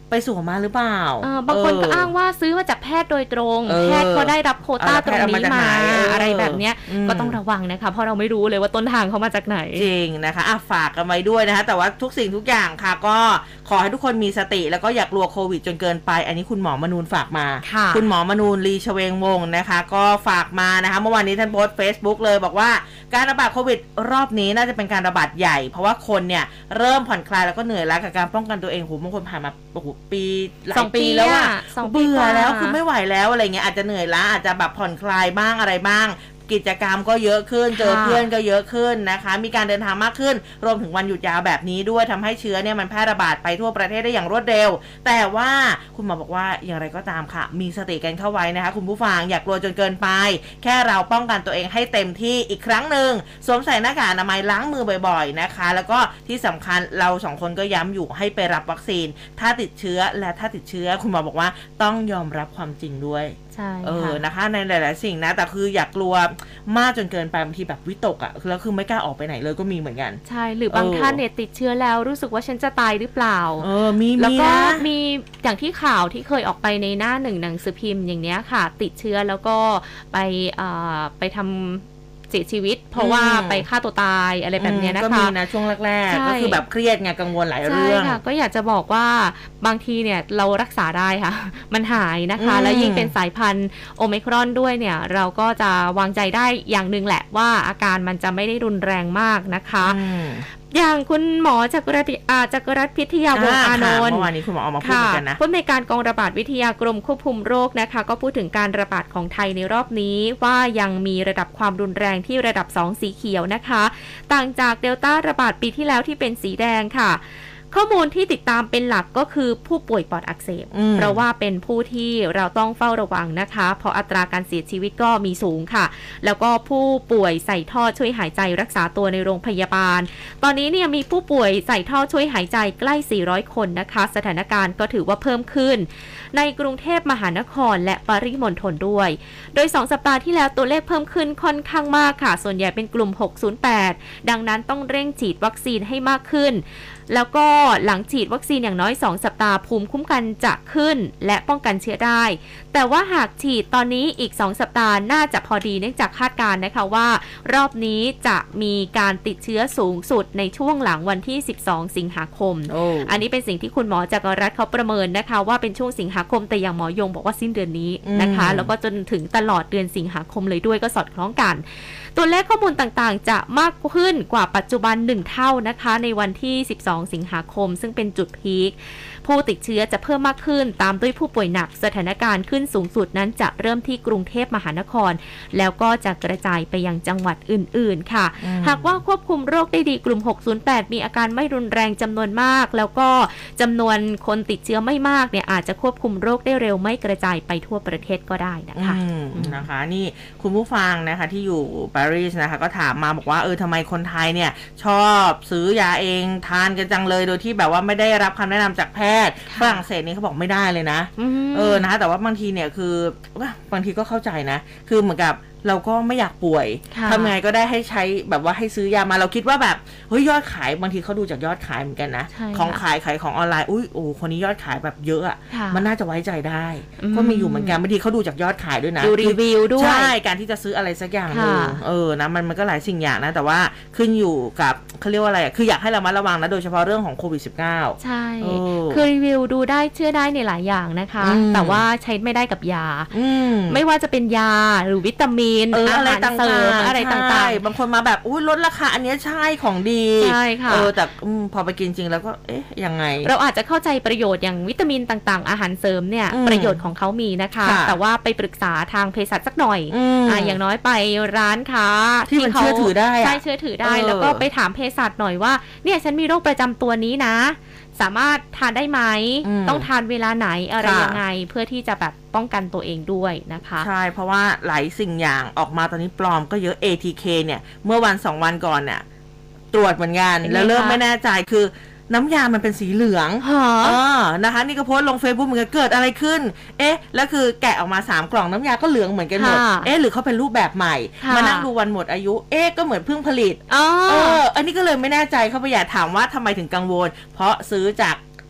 ไปสวมมาหรือเปล่าบางคนก็อ้างว่าซื้อมาจากแพทย์โดยตรงแพทย์ก็ได้รับโควต้าตรงนี้มาอะไรแบบนี้ก็ต้องระวังนะคะเพราะเราไม่รู้เลยว่าต้นทางเขามาจากไหนจริงนะคะอ่ะฝากกันไว้ด้วยนะคะแต่ว่าทุกสิ่งทุกอย่างค่ะก็ขอให้ทุกคนมีสติแล้วก็อย่ากลัวโควิดจนเกินไปอันนี้คุณหมอมนูนฝากมาคุณหมอมนูนลีชเวงวงศ์นะคะก็ฝากมานะคะเมื่อวานนี้ท่านโพสต์ Facebook เลยบอกว่าการระบาดโควิดรอบนี้น่าจะเป็นการระบาดใหญ่เพราะว่าคนเนี่ยเริ่มผ่อนคลายแล้วก็เหนื่อยล้ากับการป้องกันตัวเองโหบางคนผ่านมาโอ้โหปีหลายปีแล้วอะเบื่อแล้วคือไม่ไหวแล้วอะไรเงี้ยอาจจะเหนื่อยล้าอาจจะแบบผ่อนคลายบ้างอะไรบ้างกิจกรรมก็เยอะขึ้นเจอเพื่อนก็เยอะขึ้นนะคะมีการเดินทางมากขึ้นรวมถึงวันหยุดยาวแบบนี้ด้วยทำให้เชื้อเนี่ยมันแพร่ระบาดไปทั่วประเทศได้อย่างรวดเร็วแต่ว่าคุณหมอบอกว่าอย่างไรก็ตามค่ะมีสติกันเข้าไว้นะคะคุณผู้ฟังอย่ากลัวจนเกินไปแค่เราป้องกันตัวเองให้เต็มที่อีกครั้งหนึ่งสวมใส่หน้ากากอนามัยล้างมือบ่อยๆนะคะแล้วก็ที่สำคัญเราสองคนก็ย้ำอยู่ให้ไปรับวัคซีนถ้าติดเชื้อและถ้าติดเชื้อคุณหมอบอกว่าต้องยอมรับความจริงด้วยใช่เออนะคะในหลายๆสิ่งนะแต่คืออย่ากกลัวมากจนเกินไปบางทีแบบวิตกอ่ะแล้วคือไม่กล้าออกไปไหนเลยก็มีเหมือนกันใช่หรือบางท่านเนี่ยติดเชื้อแล้วรู้สึกว่าฉันจะตายหรือเปล่าเออมีแล้วก็มีอย่างที่ข่าวที่เคยออกไปในหน้าหนึ่งหนังสือพิมพ์อย่างเนี้ยค่ะติดเชื้อแล้วก็ไปอ่าไปทำเสียชีวิตเพราะว่าไปฆ่าตัวตายอะไรแบบนี้นะคะก็มีนะช่วงแรกๆก็คือแบบเครียดไงกังวลหลายเรื่องใช่ค่ะก็อยากจะบอกว่าบางทีเนี่ยเรารักษาได้ค่ะมันหายนะคะแล้วยิ่งเป็นสายพันธุ์โอไมครอนด้วยเนี่ยเราก็จะวางใจได้อย่างหนึ่งแหละว่าอาการมันจะไม่ได้รุนแรงมากนะคะอย่างคุณหมอจักรรัตน์จักรรัตน์พิทยาวงศ์อานนท์เมื่อวานนี้คุณหมอออกมาพูดกันนะผู้อำนวยการกองระบาดวิทยากรมควบคุมโรคนะคะก็พูดถึงการระบาดของไทยในรอบนี้ว่ายังมีระดับความรุนแรงที่ระดับสองสีเขียวนะคะต่างจากเดลต้าระบาดปีที่แล้วที่เป็นสีแดงค่ะข้อมูลที่ติดตามเป็นหลักก็คือผู้ป่วยปอดอักเสบเพราะว่าเป็นผู้ที่เราต้องเฝ้าระวังนะคะเพราะอัตราการเสียชีวิตก็มีสูงค่ะแล้วก็ผู้ป่วยใส่ท่อช่วยหายใจรักษาตัวในโรงพยาบาลตอนนี้เนี่ยมีผู้ป่วยใส่ท่อช่วยหายใจใกล้สี่ร้อยคนนะคะสถานการณ์ก็ถือว่าเพิ่มขึ้นในกรุงเทพมหานครและปริมณฑลด้วยโดยสองสัปดาห์ที่แล้วตัวเลขเพิ่มขึ้นค่อนข้างมากค่ะส่วนใหญ่เป็นกลุ่มหกศูนย์แปดดังนั้นต้องเร่งฉีดวัคซีนให้มากขึ้นแล้วก็หลังฉีดวัคซีนอย่างน้อยสองสัปดาห์ภูมิคุ้มกันจะขึ้นและป้องกันเชื้อได้แต่ว่าหากฉีดตอนนี้อีกสองสัปดาห์น่าจะพอดีเนื่องจากคาดการณ์นะคะว่ารอบนี้จะมีการติดเชื้อสูงสุดในช่วงหลังวันที่สิบสองสิงหาคม oh. อันนี้เป็นสิ่งที่คุณหมอจักรรัตน์เขาประเมินนะคะว่าเป็นช่วงสิงหาคมแต่อย่างหมอยงบอกว่าสิ้นเดือนนี้นะคะแล้วก็จนถึงตลอดเดือนสิงหาคมเลยด้วยก็สอดคล้องกันตัวเลขข้อมูลต่างๆจะมากขึ้นกว่าปัจจุบันหนึ่งเท่านะคะในวันที่สิบสองสิงหาคมซึ่งเป็นจุดพีคผู้ติดเชื้อจะเพิ่มมากขึ้นตามด้วยผู้ป่วยหนักสถานการณ์ขึ้นสูงสุดนั้นจะเริ่มที่กรุงเทพมหานครแล้วก็จะกระจายไปยังจังหวัดอื่นๆค่ะหากว่าควบคุมโรคได้ดีกลุ่มหกศูนย์แปดมีอาการไม่รุนแรงจำนวนมากแล้วก็จำนวนคนติดเชื้อไม่มากเนี่ยอาจจะควบคุมโรคได้เร็วไม่กระจายไปทั่วประเทศก็ได้นะคะนะคะนี่คุณผู้ฟังนะคะที่อยู่ปารีสนะคะก็ถามมาบอกว่าเออทำไมคนไทยเนี่ยชอบซื้อยาเองทานกันจังเลยโดยที่แบบว่าไม่ได้รับคำแนะนำจากแพทย์ฝรั่งเศสนี่เขาบอกไม่ได้เลยนะเออนะคะแต่ว่าบางทีเนี่ยคือบางทีก็เข้าใจนะคือเหมือนกับเราก็ไม่อยากป่วยทำไงก็ได้ให้ใช้แบบว่าให้ซื้อยามาเราคิดว่าแบบเฮ้ยยอดขายบางทีเขาดูจากยอดขายเหมือนกันนะของขายขายของออนไลน์อุ้ยโอ้คนนี้ยอดขายแบบเยอะอ่ะมันน่าจะไว้ใจได้ก็มีอยู่เหมือนกันบางทีเขาดูจากยอดขายด้วยนะดูรีวิวด้วยใช่การที่จะซื้ออะไรสักอย่างนึงเออนะมันมันก็หลายสิ่งอย่างนะแต่ว่าขึ้นอยู่กับเขาเรียกว่าอะไรคืออยากให้เรามาระวังนะโดยเฉพาะเรื่องของโควิด สิบเก้าใช่คือรีวิวดูได้เชื่อได้ในหลายอย่างนะคะแต่ว่าใช้ไม่ได้กับยาไม่ว่าจะเป็นยาหรือวิตามินอะไรต่างๆอะไรต่างๆบางคนมาแบบอุ้ยลดราคาอันนี้ใช่ของดีใช่ค่ะเออแต่พอไปกินจริงแล้วก็เอ๊ะยังไงเราอาจจะเข้าใจประโยชน์อย่างวิตามินต่างๆอาหารเสริมเนี่ยประโยชน์ของเขามีนะคะแต่ว่าไปปรึกษาทางเภสัชสักหน่อยอ่าอย่างน้อยไปร้านค้าที่มันเชื่อถือได้ใช่เชื่อถือได้แล้วก็ไปถามเภสัชหน่อยว่าเนี่ยฉันมีโรคประจำตัวนี้นะสามารถทานได้ไหมต้องทานเวลาไหนอะไรยังไงเพื่อที่จะแบบป้องกันตัวเองด้วยนะคะใช่เพราะว่าหลายสิ่งอย่างออกมาตอนนี้ปลอมก็เยอะ เอ ที เค เนี่ยเมื่อวันสองวันก่อนเนี่ยตรวจเหมือนกันแล้วเริ่มไม่แน่ใจคือน้ำยามันเป็นสีเหลืองเออนะคะนี่ก็โพสต์ลง Facebook เหมือนกันเกิดอะไรขึ้นเอ๊ะแล้วคือแกะออกมาสามกล่องน้ำยาก็เหลืองเหมือนกันหมดเอ๊ะหรือเขาเป็นรูปแบบใหม่มานั่งดูวันหมดอายุเอ๊ะก็เหมือนเพิ่งผลิตเอออันนี้ก็เลยไม่แน่ใจเขาไปอยากถามว่าทำไมถึงกังวลเพราะซื้อจากอ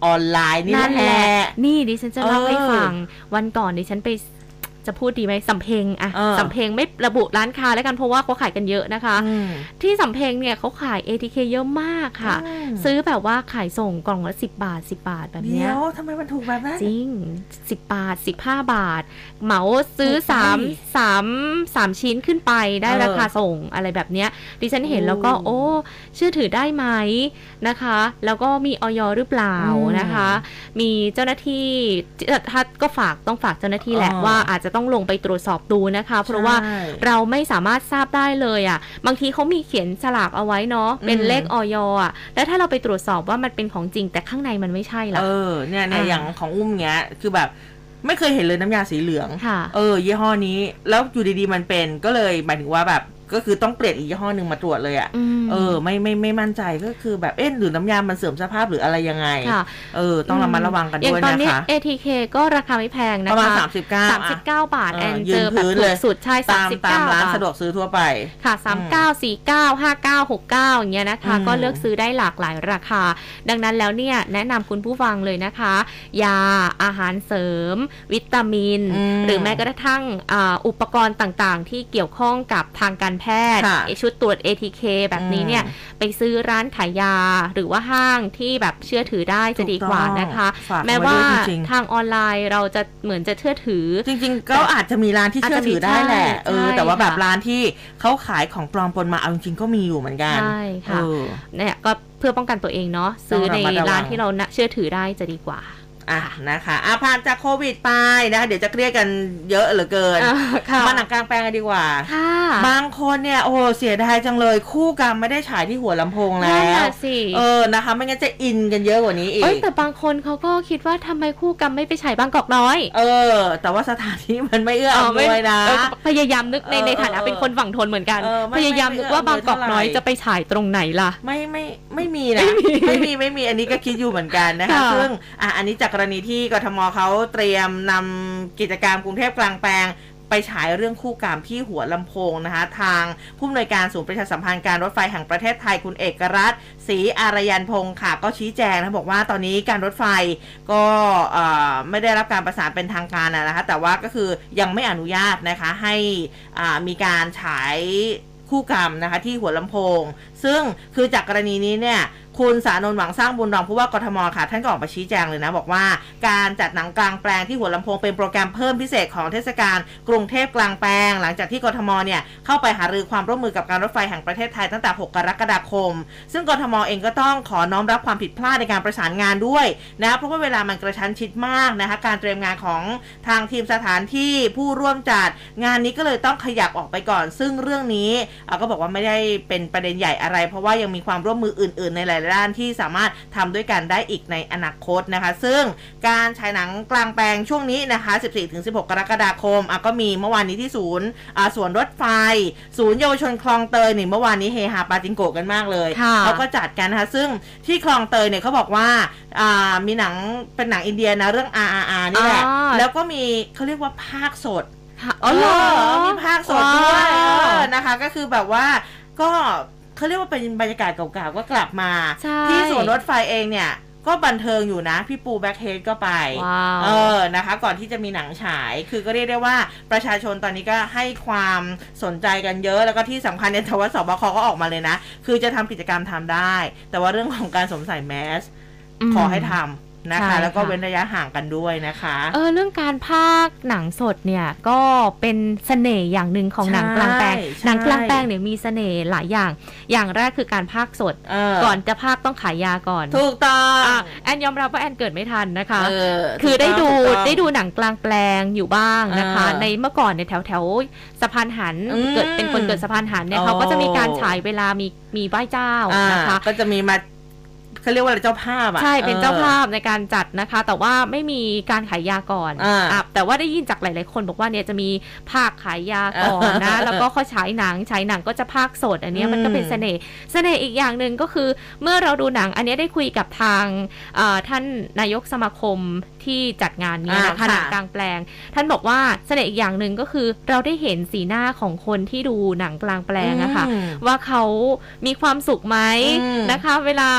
ออนไลน์นี่แหละนี่ดิฉันจะเล่าให้ฟังวันก่อนดิฉันไปจะพูดดีไหมสำเพ็งอะสำเพ็งไม่ระบุร้านค้าแล้วกันเพราะว่าเขาขายกันเยอะนะคะที่สำเพ็งเนี่ยเขาขาย เอ ที เค เยอะมากค่ะซื้อแบบว่าขายส่งกล่องละสิบบาทสิบบาทแบบเนี้ยเดี๋ยวทำไมมันถูกแบบนั้นจริงสิบบาทสิบห้าบาทเหมาซื้อสามสามสามชิ้นขึ้นไปได้ราคาส่งอะไรแบบเนี้ยดิฉันเห็นแล้วก็โอ้เชื่อถือได้ไหมนะคะแล้วก็มีอย.หรือเปล่านะคะมีเจ้าหน้าที่ถ้าก็ฝากต้องฝากเจ้าหน้าที่แหละว่าอาจจะต้องลงไปตรวจสอบดูนะคะเพราะว่าเราไม่สามารถทราบได้เลยอ่ะบางทีเขามีเขียนฉลากเอาไว้เนาะเป็นเลขอย.อ่ะแล้วถ้าเราไปตรวจสอบว่ามันเป็นของจริงแต่ข้างในมันไม่ใช่ล่ะเออเนี่ยเนี่ยอย่างของอุ้มเงี้ยคือแบบไม่เคยเห็นเลยน้ำยาสีเหลืองเออยี่ห้อนี้แล้วอยู่ดีๆมันเป็นก็เลยหมายถึงว่าแบบก็คือต้องเปลี่ยนอีกยี่ห้อหนึ่งมาตรวจเลยอ่ะเออไม่ไม่ไม่มั่นใจก็คือแบบเอ๊ะหรือน้ำยามันเสื่อมสภาพหรืออะไรยังไงเออต้องระมัดระวังกันด้วยนะคะอย่างตอนนี้เอ ที เค ก็ราคาไม่แพงนะคะประมาณสามสิบเก้าสามสิบเก้าบาทแอนเจอแบบถูกสุดใช่สามสิบเก้าบาทตามร้านสะดวกซื้อทั่วไปค่ะสามสิบเก้า สี่สิบเก้า ห้าสิบเก้า หกสิบเก้าอย่างเงี้ยนะคะก็เลือกซื้อได้หลากหลายราคาดังนั้นแล้วเนี่ยแนะนำคุณผู้ฟังเลยนะคะยาอาหารเสริมวิตามินหรือแม้กระทั่งอุปกรณ์ต่างๆที่เกี่ยวข้องกับทางการแพทย์ชุดตรวจ เอ ที เค แบบนี้เนี่ยไปซื้อร้านขายยาหรือว่าห้างที่แบบเชื่อถือได้จะดีกว่านะคะแม้ว่าทางออนไลน์เราจะเหมือนจะเชื่อถือจริงๆก็อาจจะมีร้านที่เชื่อถือได้แหละเออแต่ว่าแบบร้านที่เขาขายของปลอมปนมาเอาจริงๆก็มีอยู่เหมือนกันใช่ค่ะเนี่ยก็เพื่อป้องกันตัวเองเนาะซื้อในร้านที่เราเชื่อถือได้จะดีกว่าอ่ะนะคะอ่ะผ่านจากโควิดไปนะคะเดี๋ยวจะเครียดกันเยอะเหลือเกินมาหนังกลางแปลงกันดีกว่าบางคนเนี่ยโอ้เสียดายจังเลยคู่กรรมไม่ได้ฉายที่หัวลำโพงแล้วเออนะคะไม่งั้นจะอินกันเยอะกว่านี้อีกแต่บางคนเขาก็คิดว่าทำไมคู่กรรมไม่ไปฉายบางกอกน้อยเออแต่ว่าสถานที่มันไม่เอื้ออำนวยนะพยายามนึกในในฐานะเป็นคนฝั่งทนเหมือนกันพยายามนึกว่าบางกอกน้อยจะไปฉายตรงไหนล่ะไม่ไม่ไม่มีนะไม่มีไม่มีอันนี้ก็คิดอยู่เหมือนกันนะคะซึ่งอ่ะอันนี้จากกรณีที่กทม.เขาเตรียมนำกิจกรรมกรุงเทพกลางแปลงไปฉายเรื่องคู่กรรมที่หัวลำโพงนะคะทางผู้อำนวยการศูนย์ประชาสัมพันธ์การรถไฟแห่งประเทศไทยคุณเอกรัตน์ศรีอารยันพงศ์ค่ะก็ชี้แจงนะบอกว่าตอนนี้การรถไฟก็ไม่ได้รับการประสานเป็นทางการนะคะแต่ว่าก็คือยังไม่อนุญาตนะคะให้มีการฉายคู่กรรมนะคะที่หัวลำโพงซึ่งคือจากกรณีนี้เนี่ยคุณสานนท์หวังสร้างบุญรองผู้ว่ากทม.ค่ะท่านก็ออกมาชี้แจงเลยนะบอกว่าการจัดหนังกลางแปลงที่หัวลำโพงเป็นโปรแกรมเพิ่มพิเศษของเทศกาลกรุงเทพกลางแปลงหลังจากที่กทม.เนี่ยเข้าไปหารือความร่วมมือกับการรถไฟแห่งประเทศไทยตั้งแต่หกกรกฎาคมซึ่งกทม.เองก็ต้องขอน้อมรับความผิดพลาดในการประสานงานด้วยนะเพราะว่าเวลามันกระชั้นชิดมากนะคะการเตรียมงานของทางทีมสถานที่ผู้ร่วมจัดงานนี้ก็เลยต้องขยับออกไปก่อนซึ่งเรื่องนี้ก็บอกว่าไม่ได้เป็นประเด็นใหญ่อะไรเพราะว่ายังมีความร่วมมืออื่นๆในหลายด้านที่สามารถทำด้วยกันได้อีกในอนาคตนะคะซึ่งการฉายหนังกลางแปลงช่วงนี้นะคะ สิบสี่ถึงสิบหก กรกฎาคมก็มีเมื่อวานนี้ที่ศูนย์สวนรถไฟศูนย์เยาวชนคลองเตยนี่เมื่อวานนี้เฮฮาปาจิงโกะกันมากเลยเขาก็จัดกันนะคะซึ่งที่คลองเตยเนี่ยเขาบอกว่ามีหนังเป็นหนังอินเดียนะเรื่อง อาร์ อาร์ อาร์ นี่แหละแล้วก็มีเขาเรียกว่าภาคสดอ๋อเหรอมีภาคสดด้วยนะคะก็คือแบบว่าก็เขาเรียกว่าเป็นบรรยากาศเก่าๆก็กลับมาที่สวนรถไฟเองเนี่ยก็บันเทิงอยู่นะพี่ปูแบ็คเฮดก็ไปเออนะคะก่อนที่จะมีหนังฉายคือก็เรียกได้ว่าประชาชนตอนนี้ก็ให้ความสนใจกันเยอะแล้วก็ที่สำคัญเนี่ยทว่าสบคก็ออกมาเลยนะคือจะทำกิจกรรมทำได้แต่ว่าเรื่องของการสวมใส่แมสขอให้ทำนะคะแล้วก็เว้นระยะห่างกันด้วยนะคะเออเรื่องการพากย์หนังสดเนี่ยก็เป็นเสน่ห์อย่างหนึ่งของหนังกลางแปลงหนังกลางแปลงเนี่ยมีเสน่ห์หลายอย่างอย่างแรกคือการพากย์สดก่อนจะพากย์ต้องขายยาก่อนถูกต้องแอนยอมรับว่าแอนเกิดไม่ทันนะคะคือได้ดูได้ดูหนังกลางแปลงอยู่บ้างนะคะในเมื่อก่อนในแถวแถวสะพานหันเกิดเป็นคนเกิดสะพานหันเนี่ยเขาก็จะมีการฉายเวลามีมีไหว้เจ้านะคะก็จะมีมาเขาเรียกว่าเจ้าภาพอ่ะใช่เป็นเจ้าภาพในการจัดนะคะแต่ว่าไม่มีการขายยาก่อนอ่ะแต่ว่าได้ยินจากหลายๆคนบอกว่าเนี่ยจะมีภาคขายยาก่อนนะแล้วก็เขาฉายหนังฉายหนังก็จะภาคสดอันนี้มันก็เป็นเสน่ห์เสน่ห์อีกอย่างหนึ่งก็คือเมื่อเราดูหนังอันนี้ได้คุยกับทางท่านนายกสมาคมที่จัดงานนี้นะคะหนังกลางแปลงท่านบอกว่าเสน่ห์อีกอย่างหนึ่งก็คือเราได้เห็นสีหน้าของคนที่ดูหนังกลางแปลงอะค่ะว่าเขามีความสุขไหมนะคะเวลา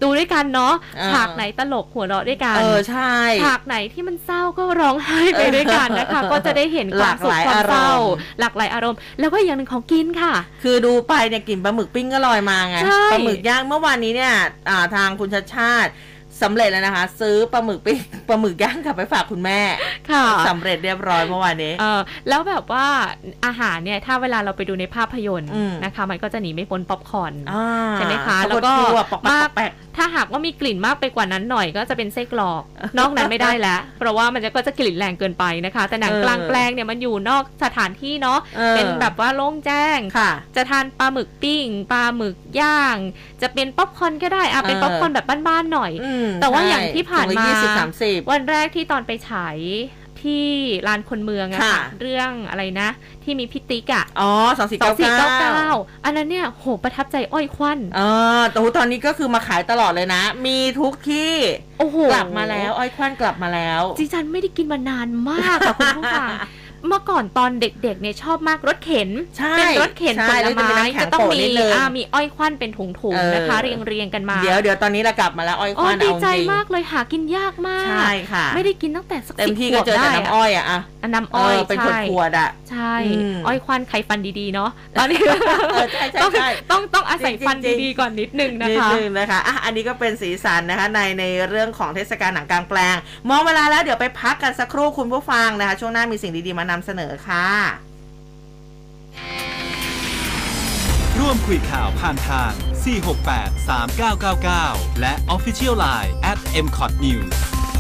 ดูด้วยกันเนาะเออฉากไหนตลกหัวเราะด้วยกันเออใช่ฉากไหนที่มันเศร้าก็ร้องไห้ไปด้วยกันนะคะ ก็จะได้เห็นความสุขความเศร้าหลากหลายอารมณ์แล้วก็อย่างหนึ่งของกินค่ะคือดูไปเนี่ยกลิ่นปลาหมึกปิ้งก็ลอยมาไงใช่ปลาหมึกย่างเมื่อวานนี้เนี่ยอ่าทางคุณชัชชาติสำเร็จแล้วนะคะ ซื้อปลาหมึกปิ้งปลาหมึกย่างกลับไปฝากคุณแม่ค่ะสำเร็จเรียบร้อยเมื่อวานนี้เออแล้วแบบว่าอาหารเนี่ยถ้าเวลาเราไปดูในภาพยนตร์อืมนะคะมันก็จะหนีไม่พ้นป๊อปคอร์นอ่าใช่ไหมคะข้าแล้วโพดก็คั่วปอกแป๊กมากปอกแป๊กถ้าหากว่ามีกลิ่นมากไปกว่านั้นหน่อยก็จะเป็นไส้กรอก นอกนั้นไม่ได้แล้ว เพราะว่ามันจะก็จะกลิ่นแรงเกินไปนะคะ แต่หนังเออกลางแปลงเนี่ยมันอยู่นอกสถานที่เนาะเออเป็นแบบว่าโล่งแจ้งค่ะจะทานปลาหมึกปิ้งปลาหมึกย่าง จะเป็นป๊อปคอร์นก็ได้อ่ะเป็นเออป๊อปคอร์นแบบบ้านๆหน่อยอืมแต่ว่าใช่อย่างที่ผ่านถุงละมายี่สิบสามสิบวันแรกที่ตอนไปฉายที่ลานคนเมืองอะค่ะค่ะเรื่องอะไรนะ ที่มีพิติกอะอ๋อสองสี่สอเก้างสี่เก้าเก้าเก้าอันนั้นเนี่ยโหประทับใจอ้อยควันเออแต่ตอนนี้ก็คือมาขายตลอดเลยนะ มีทุกที่โอ้โหกลับมาแล้วอ้อยควันกลับมาแล้วดิฉันไม่ได้กินมานานมากค่ะคุณผู้ฟัง เมื่อก่อนตอนเด็กๆเนี่ยชอบมากรถเข็นใช่เป็นรถเข็นใช่ผลแล้วจะมีไม้น้ำแข็งจะต้องโปะมีนิดนึงอ่ามีอ้อยควันเป็นถุงเออๆนะคะ เรียงๆกันมาเดี๋ยวเดี๋ยวตอนนี้เรากลับมาแล้วอ้อยคโอ้วันดีเอาใจจริงมากเลยหากินยากมากใช่ค่ะไม่ได้กินตั้งแต่สักเต็สิมบที่ขก็วบเจอได้แต่น้ำอ้อยอะอะอะน้ำอ้อยเเป็นขใช่วดๆอะใช่อืมอ้อยควันไขฟันดีๆเนาะตอนนี้เออใช่ใช่ต้องใช่ต้องต้องอาศัยจริงๆฟันจริงดีๆก่อนนิดนึงนะนิดคะนึงนะคะอ่ะอันนี้ก็เป็นสีสันนะคะในในเรื่องของเทศกาลหนังกลางแปลงมองเวลาแล้วเดี๋ยวไปพักกันสักครู่คุณผู้ฟังนะคะช่วงหน้ามีสิ่งดีๆมานำเสนอค่ะร่วมคุยข่าวผ่านทาง สี่ หก แปด สาม เก้า เก้า เก้า และ Official ไลน์ แอท เอ็ม คอท นิวส์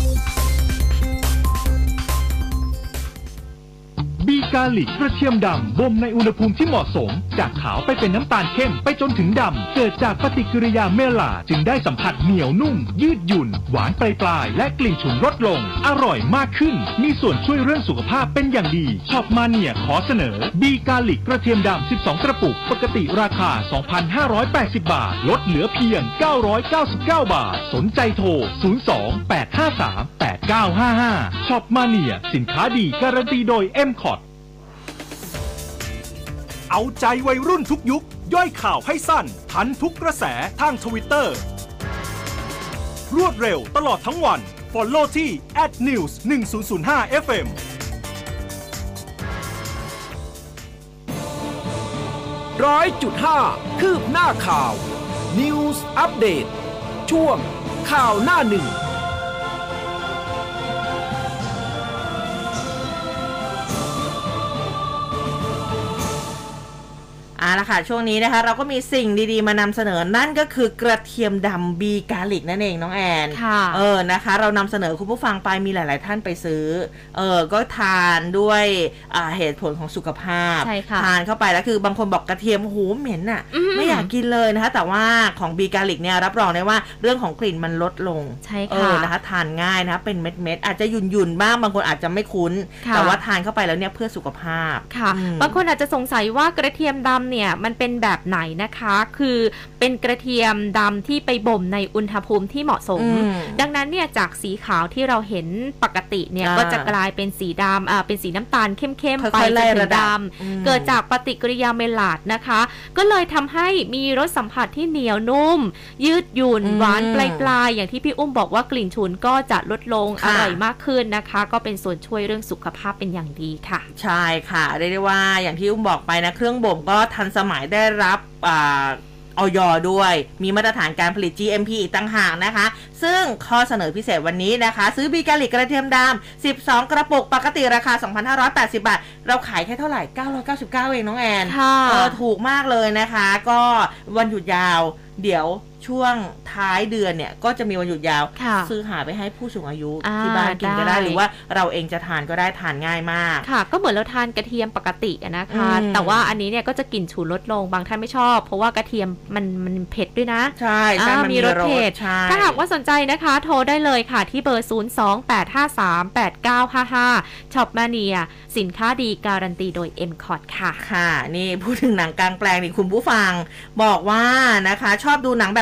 บีกาลิกกระเทียมดำบ่มในอุณหภูมิที่เหมาะสมจากขาวไปเป็นน้ำตาลเข้มไปจนถึงดำเกิดจากปฏิกิริยาเมลาจึงได้สัมผัสเหนียวนุ่มยืดหยุ่นหวานปลายปลายและกลิ่นฉุนลดลงอร่อยมากขึ้นมีส่วนช่วยเรื่องสุขภาพเป็นอย่างดีช็อปมาเนียขอเสนอบีกาลิกกระเทียมดำสิบสองกระปุกปกติราคา สองพันห้าร้อยแปดสิบ บาทลดเหลือเพียงเก้าร้อยเก้าสิบเก้า บาทสนใจโทรศูนย์ สอง แปด ห้า สาม แปด เก้า ห้า ห้าช็อปมาเนียสินค้าดีการันตีโดย เอ็ม คอทเอาใจวัยรุ่นทุกยุคย่อยข่าวให้สั้นทันทุกกระแสทางทวิตเตอร์รวดเร็วตลอดทั้งวัน Follow ที่ แอท นิวส์ หนึ่งศูนย์ศูนย์ห้า เอฟ เอ็มร้อยจุดห้าคืบหน้าข่าว News Update ช่วงข่าวหน้าหนึ่งเอาละค่ะช่วงนี้นะคะเราก็มีสิ่งดีๆมานำเสนอนั่นก็คือกระเทียมดำบีกาลิกนั่นเองน้องแอนค่ะเออนะคะเรานำเสนอคุณผู้ฟังไปมีหลายๆท่านไปซื้อเออก็ทานด้วยอ่าเหตุผลของสุขภาพใช่ค่ะทานเข้าไปแล้วคือบางคนบอกกระเทียมหูเหม็นอ่ะอืมไม่อยากกินเลยนะคะแต่ว่าของบีกาลิกเนี่ยรับรองได้ว่าเรื่องของกลิ่นมันลดลงใช่เอค่ะอนะคะทานง่ายนะคะเป็นเม็ดๆอาจจะหยุ่นๆบ้างบางคนอาจจะไม่คุ้นค่ะแต่ว่าทานเข้าไปแล้วเนี่ยเพื่อสุขภาพค่ะอืมบางคนอาจจะสงสัยว่ากระเทียมดำเนี่ยมันเป็นแบบไหนนะคะ คือเป็นกระเทียมดำที่ไปบ่มในอุณหภูมิที่เหมาะสมอืมดังนั้นเนี่ยจากสีขาวที่เราเห็นปกติเนี่ยอ่าก็จะกลายเป็นสีดำอ่าเป็นสีน้ำตาลเข้มๆค่อยๆไปจนไล่ถึระงดัดบอืมำเกิดจากปฏิกิริยาเมลาดนะคะ ก็เลยทำให้มีรสสัมผัสที่เหนียวนุ่ม ยืดหยุ่นอืมหวานปลายๆอย่างที่พี่อุ้มบอกว่ากลิ่นฉุนก็จะลดลงอค่ะร่อยมากขึ้นนะคะ ก็เป็นส่วนช่วยเรื่องสุขภาพเป็นอย่างดีค่ะใช่ค่ะเรียกได้ว่าอย่างที่อุ้มบอกไปนะเครื่องบ่มก็ทันสมัยได้รับอ่าออยด้วยมีมาตรฐานการผลิต จี เอ็ม พี อีกต่างหากนะคะซึ่งข้อเสนอพิเศษวันนี้นะคะซื้อบีกาลิกกระเทียมดำสิบสองกระปุกปกติราคา สองพันห้าร้อยแปดสิบ บาทเราขายแค่เท่าไหร่ เก้าร้อยเก้าสิบเก้า เองน้องแอนค่ะเออถูกมากเลยนะคะก็วันหยุดยาวเดี๋ยวช่วงท้ายเดือนเนี่ยก็จะมีวันหยุดยาวค่ะซื้อหาไปให้ผู้สูงอายุอ่าที่บ้านกินก็ได้ได้หรือว่าเราเองจะทานก็ได้ทานง่ายมากค่ะก็เหมือนเราทานกระเทียมปกติอะนะคะอืมแต่ว่าอันนี้เนี่ยก็จะกลิ่นฉุนลดลงบางท่านไม่ชอบ เพราะว่ากระเทียมมันมันเผ็ดด้วยนะใช่ใช่อ่ามันมีรสเผ็ดใช่ถ้าหากว่าสนใจนะคะโทรได้เลยค่ะที่เบอร์ ศูนย์ สอง แปด ห้า สาม แปด เก้า ห้า ห้า ช็อปมาเนียสินค้าดีการันตีโดย เอ็ม คอท ค่ะค่ะนี่พูดถึงหนังกลางแปลงนี่คุณผู้ฟังบอกว่านะคะชอบดูหนังแบบ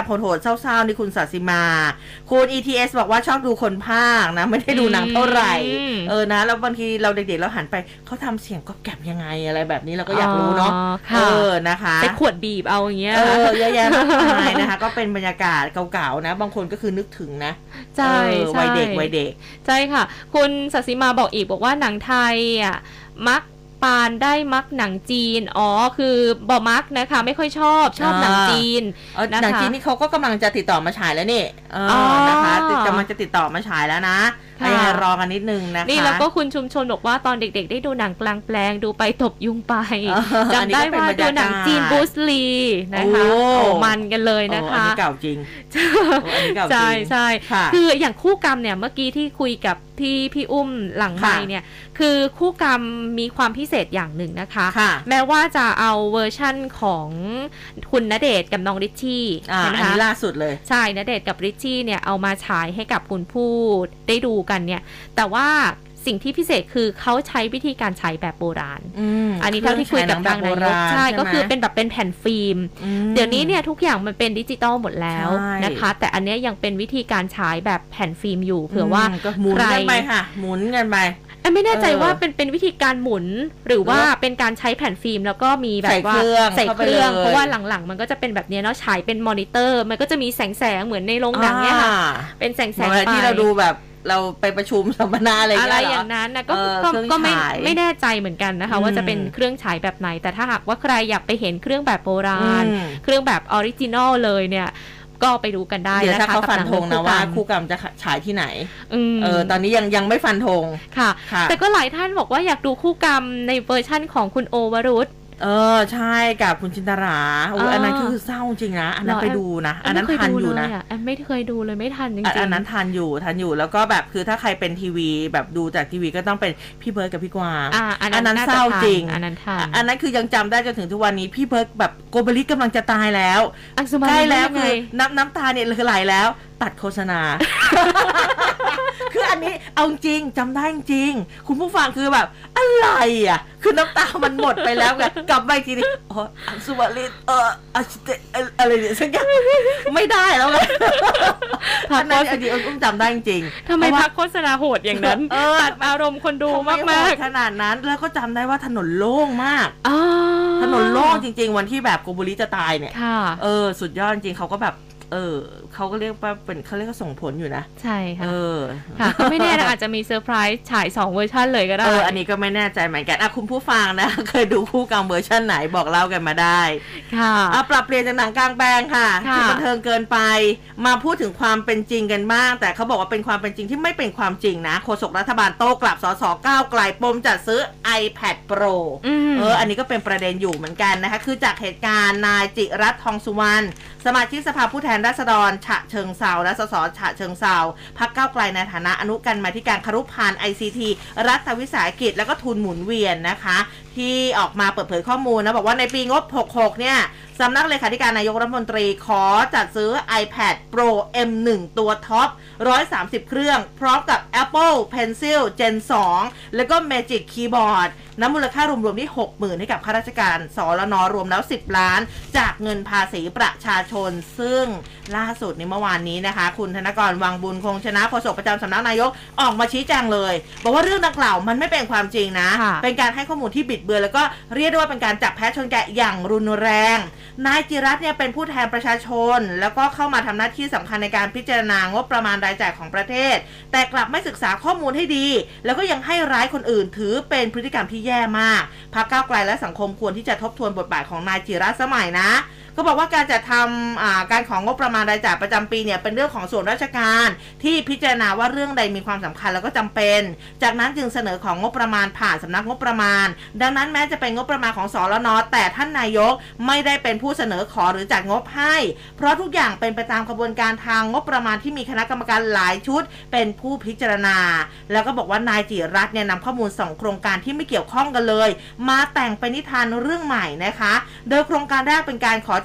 โหดๆเศร้าๆนี่คุณศาสิมาคุณ อี ที เอส บอกว่าชอบดูคนพากย์นะไม่ได้ดูหนังเท่าไหร่เออนะแล้วบางทีเราเด็กๆเราหันไปเขาทำเสียงก็แกบยังไงอะไรแบบนี้เราก็อยากรู้เนาะเออนะคะใช้ขวดบีบเอาอย่างเงี้ยเออเยอะแยะมากมายนะคะก็เป็นบรรยากาศเก่าๆนะบางคนก็คือนึกถึงนะใช่วัยเด็กวัยเด็กใช่ค่ะคุณศาสิมาบอกอีกบอกว่าหนังไทยอ่ะมักปานได้มักหนังจีนอ๋อคือบอมักนะคะไม่ค่อยชอบชอบหนังจีนหนังจีนนี่เขาก็กำลังจะติดต่อมาฉายแล้วนี่นะคะกำลังจะติดต่อมาฉายแล้วนะยังไงรอกันนิดนึงนะคะนี่แล้วก็คุณชุมชนบอกว่าตอนเด็กๆได้ดูหนังกลางแปลงดูไปตบยุงไปจำได้ว่าดูหนังจีนบูสลีนะคะโอ้มันกันเลยนะคะอันนี้เก่าจริงใช่ใช่คืออย่างคู่กรรมเนี่ยเมื่อกี้ที่คุยกับพี่พี่อุ้มหลังไมค์เนี่ยคือคู่กรรมมีความพิเศษอย่างหนึ่งนะคะแม้ว่าจะเอาเวอร์ชั่นของคุณณเดชน์กับน้องริชชี่อันนี้ล่าสุดเลยใช่ณเดชน์กับริชชี่เนี่ยเอามาฉายให้กับคุณผู้ได้ดูกันเนี่ยแต่ว่าสิ่งที่พิเศษคือเขาใช้วิธีการฉายแบบโบราณ อ, อันนี้เท่าที่คุยกับทางนายกใช่ก็คือเป็นแบบเป็นแผ่นฟิล์มเดี๋ยวนี้เนี่ยทุกอย่างมันเป็นดิจิตอลหมดแล้วนะคะแต่อันนี้ยังเป็นวิธีการฉายแบบแผ่นฟิล์มอยู่เผื่อว่าหมุนกันไปค่ะหมุนกันไปไม่แน่ใจว่าเป็นเป็นวิธีการหมุนหรือว่าเป็นการใช้แผ่นฟิล์มแล้วก็มีแบบว่าใส่เครื่องเพราะว่าหลังๆมันก็จะเป็นแบบนี้เนาะฉายเป็นมอนิเตอร์มันก็จะมีแสงแสงเหมือนในโรงหนังเนี่ยค่ะเป็นแสงแสงไปที่เราดูแบบเราไปประชุมสัมมนาอะไรอะไรอย่างนั้นนะก็ก็ไม่ไม่แน่ใจเหมือนกันนะคะว่าจะเป็นเครื่องฉายแบบไหนแต่ถ้าหากว่าใครอยากไปเห็นเครื่องแบบโบราณเครื่องแบบออริจินอลเลยเนี่ยก็ไปดูกันได้นะคะเดี๋ยวถ้าเขาฟันธงนะว่าคู่กรรมจะฉายที่ไหนเออตอนนี้ยังยังไม่ฟันธงค่ะแต่ก็หลายท่านบอกว่าอยากดูคู่กรรมในเวอร์ชั่นของคุณโอวรุษเออใช่กับคุณจินตราโอ้อันนั้นคือเศร้าจริงนะอันนั้นไปดูนะอันนั้นทันอยู่นะอันไม่เคยดูเลยไม่ทันจริงๆอันนั้นทันอยู่ทันอยู่แล้วก็แบบคือถ้าใครเป็นทีวีแบบดูจากทีวีก็ต้องเป็นพี่เบิร์ดกับพี่กวางอันนั้นเศร้าจริงอันนั้นทันอันนั้นคือยังจำได้จนถึงทุกวันนี้พี่เบิร์ดแบบโกเบลิกกำลังจะตายแล้วใกล้แล้วคือน้ำน้ำตาเนี่ยคือไหลแล้วตัดโฆษณา คืออันนี้เอาจริงจำได้จริงคุณผู้ฟังคือแบบอะไรอ่ะคือน้ำตามันหมดไปแล้วไงกลับไปทีนี้อ๋ออังสุวรรณเอออะไรเนี่ยสักอย่างไม่ได้แล้วไงอันนั้นอันนี้อุ้มจำได้จริงทำไมพักโฆษณาโหดอย่างนั้นตัดอารมณ์คนดูมากๆขนาดนั้นแล้วก็จำได้ว่าถนนโล่งมากถนนโล่งจริงๆวันที่แบบโกบุริจะตายเนี่ยเออสุดยอดจริงเขาก็แบบเออเขาก็เรียกว่าเป็นเขาเรียกว่าส่งผลอยู่นะใช่ค่ะเออค่ะก็ไม่แน่นะอาจจะมีเซอร์ไพรส์ฉายสองเวอร์ชันเลยก็ได้เอออันนี้ก็ไม่แน่ใจเหมือนกันอ่ะคุณผู้ฟังนะเคยดูคู่กรรมเวอร์ชันไหนบอกเล่ากันมาได้ค่ะอ่ะปรับเปลี่ยนจากหนังกลางแปลงค่ะที่บันเทิงเกินไปมาพูดถึงความเป็นจริงกันบ้างแต่เขาบอกว่าเป็นความเป็นจริงที่ไม่เป็นความจริงนะโฆษกรัฐบาลโต้กลับสสก้าวไกลปมจัดซื้อ iPad Pro เอออันนี้ก็เป็นประเด็นอยู่เหมือนกันนะคะคือจากเหตุการณ์นายจิรัตน์ทองสุวรรณสมาชิกสภาผู้แทนราษฎรฉะเชิงเทราและสสฉะเชิงเทราพรรคก้าวไกลในฐานะอนุกรรมาธิการครุพันธ์ ไอ ซี ที รัฐวิสาหกิจแล้วก็ทุนหมุนเวียนนะคะที่ออกมาเปิดเผยข้อมูลนะบอกว่าในปีงบหกสิบหกเนี่ยสำนักเลขาธิการนายกรัฐมนตรีขอจัดซื้อ iPad Pro เอ็ม หนึ่ง ตัวท็อปหนึ่งร้อยสามสิบเครื่องพร้อมกับ Apple Pencil Gen สอง แล้วก็ Magic Keyboard น้ำมูลค่ารวมๆที่ หกหมื่น ให้กับข้าราชการสรน.รวมแล้วสิบล้านจากเงินภาษีประชาชนซึ่งล่าสุดในเมื่อวานนี้นะคะคุณธนกรวังบุญคงชนะโฆษกประจำสำนักนายกออกมาชี้แจงเลยบอกว่าเรื่องดังกล่าวมันไม่เป็นความจริงนะเป็นการให้ข้อมูลที่บิดเบือนแล้วก็เรียกได้ว่าเป็นการจับแพะชนแกะอย่างรุนแรงนายจิรัตน์เนี่ยเป็นผู้แทนประชาชนแล้วก็เข้ามาทำหน้าที่สำคัญในการพิจารณางบประมาณรายจ่ายของประเทศแต่กลับไม่ศึกษาข้อมูลให้ดีแล้วก็ยังให้ร้ายคนอื่นถือเป็นพฤติกรรมที่แย่มากพรรคก้าวไกลและสังคมควรที่จะทบทวนบทบาทของนายจิรัตน์สมัยนะเขาบอกว่าการจัดทำการของงบประมาณรายจ่ายประจำปีเนี่ยเป็นเรื่องของส่วนราชการที่พิจารณาว่าเรื่องใดมีความสำคัญแล้วก็จำเป็นจากนั้นจึงเสนอของงบประมาณผ่านสำนักงบประมาณดังนั้นแม้จะเป็นงบประมาณของสรน.แต่ท่านนายกไม่ได้เป็นผู้เสนอขอหรือจัดงบให้เพราะทุกอย่างเป็นไปตามกระบวนการทางงบประมาณที่มีคณะกรรมการหลายชุดเป็นผู้พิจารณาแล้วก็บอกว่านายจิรัตน์เนี่ยนำข้อมูลสองโครงการที่ไม่เกี่ยวข้องกันเลยมาแต่งเป็นนิทานเรื่องใหม่นะคะโดยโครงการแรกเป็นการขอจัด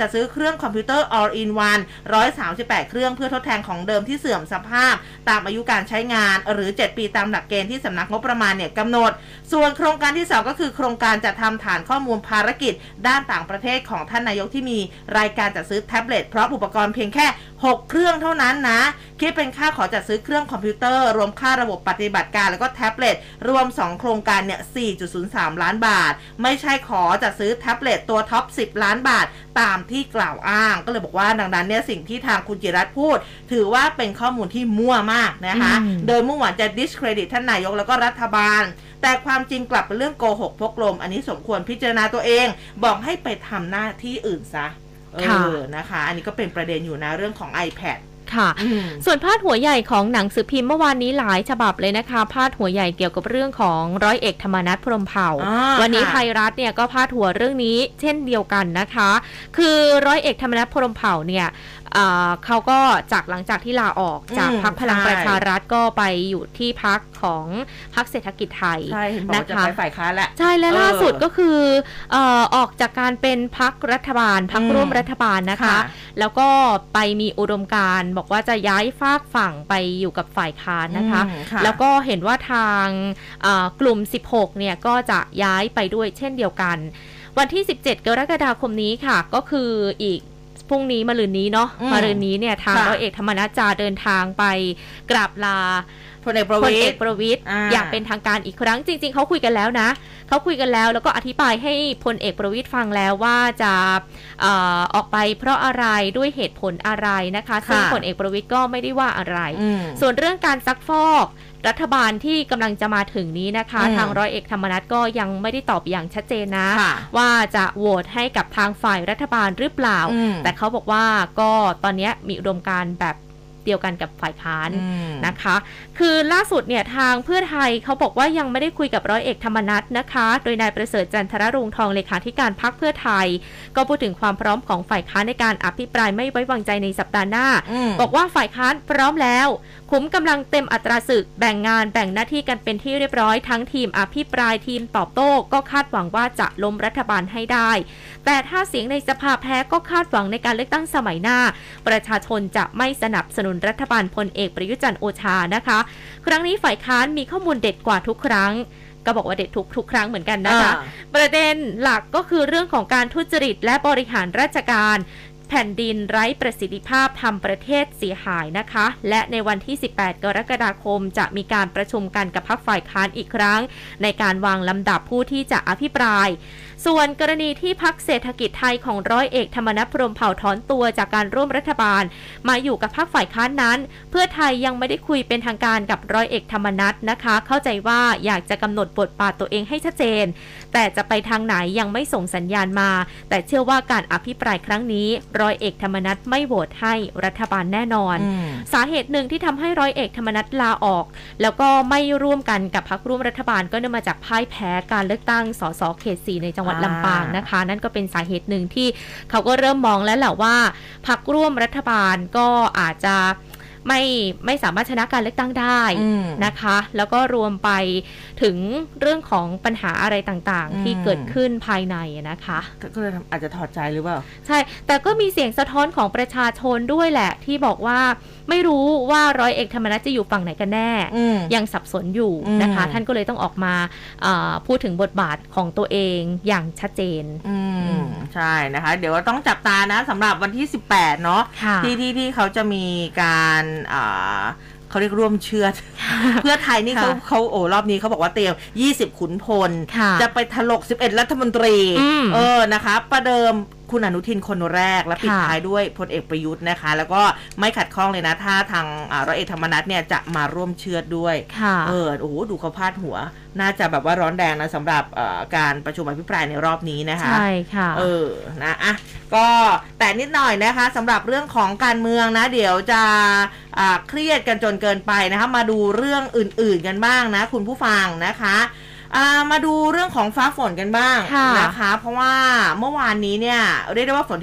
จะซื้อเครื่องคอมพิวเตอร์ all in one หนึ่งร้อยสามสิบแปดเครื่องเพื่อทดแทนของเดิมที่เสื่อมสภาพตามอายุการใช้งานหรือเจ็ดปีตามหลักเกณฑ์ที่สำนักงบประมาณเนี่ยกำหนดส่วนโครงการที่สองก็คือโครงการจัดทำฐานข้อมูลภารกิจด้านต่างประเทศของท่านนายกที่มีรายการจัดซื้อแท็บเล็ตพร้อมอุปกรณ์เพียงแค่หกเครื่องเท่านั้นนะคิดเป็นค่าขอจัดซื้อเครื่องคอมพิวเตอร์รวมค่าระบบปฏิบัติการแล้วก็แท็บเล็ตรวมสองโครงการเนี่ย สี่จุดศูนย์สาม ล้านบาทไม่ใช่ขอจัดซื้อแท็บเล็ตตัวท็อปสิบล้านบาทตามที่กล่าวอ้างก็เลยบอกว่าดังนั้นเนี่ยสิ่งที่ทางคุณจิรัตน์พูดถือว่าเป็นข้อมูลที่มั่วมากนะคะโดยมุ่งหวังจะ discredit ท่านนายกแล้วก็รัฐบาลแต่ความจริงกลับเป็นเรื่องโกหกพกลมอันนี้สมควรพิจารณาตัวเองบอกให้ไปทำหน้าที่อื่นซะเออนะคะอันนี้ก็เป็นประเด็นอยู่นะเรื่องของ iPad ค่ะส่วนพาดหัวใหญ่ของหนังสือพิมพ์เมื่อวานนี้หลายฉบับเลยนะคะพาดหัวใหญ่เกี่ยวกับเรื่องของร้อยเอกธรรมนัสพรหมเผ่าวันนี้ไทยรัฐเนี่ยก็พาดหัวเรื่องนี้เช่นเดียวกันนะคะคือร้อยเอกธรรมนัสพรหมเผ่าเนี่ยเขาก็จากหลังจากที่ลาออกจากพรรคพลังประชารัฐก็ไปอยู่ที่พรรคของพรรคเศรษฐกิจไทยใช่เห็นบอกจะไปฝ่ายค้านแหละใช่และล่าสุดก็คือเอ่อออกจากการเป็นพรรครัฐบาลพรรคร่วมรัฐบาลนะคะแล้วก็ไปมีอุดมการณ์บอกว่าจะย้ายฝากฝั่งไปอยู่กับฝ่ายค้านนะคะแล้วก็เห็นว่าทางกลุ่มสิบหกเนี่ยก็จะย้ายไปด้วยเช่นเดียวกันวันที่สิบเจ็ดกรกฎาคมนี้ค่ะก็คืออีกพรุ่งนี้มะรืนนี้เนาะมะรืนนี้เนี่ยทางร้อยเอกธรรมนัสจะเดินทางไปกราบลาพลเอกประวิตรประวิตรอย่างเป็นทางการอีกครั้งจริงๆเขาคุยกันแล้วนะเขาคุยกันแล้วแล้วก็อธิบายให้พลเอกประวิตรฟังแล้วว่าจะเอ่อออกไปเพราะอะไรด้วยเหตุผลอะไรนะคะซึ่งพลเอกประวิตรก็ไม่ได้ว่าอะไรส่วนเรื่องการซักฟอกรัฐบาลที่กำลังจะมาถึงนี้นะคะทางร้อยเอกธรรมนัสก็ยังไม่ได้ตอบอย่างชัดเจนนะว่าจะโหวตให้กับทางฝ่ายรัฐบาลหรือเปล่าแต่เขาบอกว่าก็ตอนนี้มีอุดมการณ์แบบเดียวกันกับฝ่ายค้านนะคะคือล่าสุดเนี่ยทางเพื่อไทยเขาบอกว่ายังไม่ได้คุยกับร้อยเอกธรรมนัสนะคะโดยนายประเสริฐจันทรรุงทองเลขาธิการพรรคเพื่อไทยก็พูดถึงความพร้อมของฝ่ายค้านในการอภิปรายไม่ไว้วางใจในสัปดาห์หน้าบอกว่าฝ่ายค้านพร้อมแล้วขุมกำลังเต็มอัตราศึกแบ่งงานแบ่งหน้าที่กันเป็นที่เรียบร้อยทั้งทีมอภิปรายทีมตอบโต้ก็คาดหวังว่าจะล้มรัฐบาลให้ได้แต่ถ้าเสียงในสภาแพ้ก็คาดหวังในการเลือกตั้งสมัยหน้าประชาชนจะไม่สนับสนุนรัฐบาลพลเอกประยุทธ์จันทร์โอชานะคะครั้งนี้ฝ่ายค้านมีข้อมูลเด็ดกว่าทุกครั้งก็บอกว่าเด็ดทุกทุกครั้งเหมือนกันนะคะประเด็นหลักก็คือเรื่องของการทุจริตและบริหารราชการแผ่นดินไร้ประสิทธิภาพทำประเทศเสียหายนะคะและในวันที่สิบแปดกรกฎาคมจะมีการประชุมกันกับพรรคฝ่ายค้านอีกครั้งในการวางลำดับผู้ที่จะอภิปรายส่วนกรณีที่พรรคเศรษฐกิจไทยของร้อยเอกธรรมนัสพรหมเผ่าถอนตัวจากการร่วมรัฐบาลมาอยู่กับพรรคฝ่ายค้านนั้นเพื่อไทยยังไม่ได้คุยเป็นทางการกับร้อยเอกธรรมนัสนะคะเข้าใจว่าอยากจะกำหนดบทบาทตัวเองให้ชัดเจนแต่จะไปทางไหนยังไม่ส่งสัญญาณมาแต่เชื่อว่าการอภิปรายครั้งนี้ร้อยเอกธรรมนัสไม่โหวตให้รัฐบาลแน่นอนสาเหตุหนึ่งที่ทำให้ร้อยเอกธรรมนัสลาออกแล้วก็ไม่ร่วมกันกับพรรคร่วมรัฐบาลก็เนื่องมาจากพ่ายแพ้การเลือกตั้งสสเขตสี่ในจังหวัดลำปางนะคะนั่นก็เป็นสาเหตุหนึ่งที่เขาก็เริ่มมองแล้วแหละว่าพรรคร่วมรัฐบาลก็อาจจะไม่ไม่สามารถชนะการเลือกตั้งได้นะคะแล้วก็รวมไปถึงเรื่องของปัญหาอะไรต่างๆที่เกิดขึ้นภายในนะคะก็เลยอาจจะถอดใจหรือเปล่าใช่แต่ก็มีเสียงสะท้อนของประชาชนด้วยแหละที่บอกว่าไม่รู้ว่าร้อยเอกธรรมนัสจะอยู่ฝั่งไหนกันแน่ยังสับสนอยู่นะคะท่านก็เลยต้องออกมาพูดถึงบทบาทของตัวเองอย่างชัดเจนใช่นะคะเดี๋ยวต้องจับตานะสำหรับวันที่สิบแปดเนาะที่ที่ที่เขาจะมีการเขาเรียกร่วมเชือด เพื่อไทยนี่เขาเขาโอ้รอบนี้เขาบอกว่าเตรียมยี่สิบขุนพลจะไปถลกสิบเอ็ดรัฐมนตรีเออนะคะประเดิมคุณอนุทินคนแรกและปิดท้ายด้วยพลเอกประยุทธ์นะคะแล้วก็ไม่ขัดข้องเลยนะถ้าทางร้อยเอกธรรมนัสเนี่ยจะมาร่วมเชือดด้วยเออโอ้โหดูเขาพาดหัวน่าจะแบบว่าร้อนแรงนะสำหรับการประชุมอภิปรายในรอบนี้นะคะใช่ค่ะเออนะอ่ะก็แต่นิดหน่อยนะคะสำหรับเรื่องของการเมืองนะเดี๋ยวจะเครียดกันจนเกินไปนะคะมาดูเรื่องอื่นๆกันบ้างนะคุณผู้ฟังนะคะมาดูเรื่องของฟ้าฝนกันบ้างนะคะเพราะว่าเมื่อวานนี้เนี่ยเรียกได้ว่าฝนที่ตก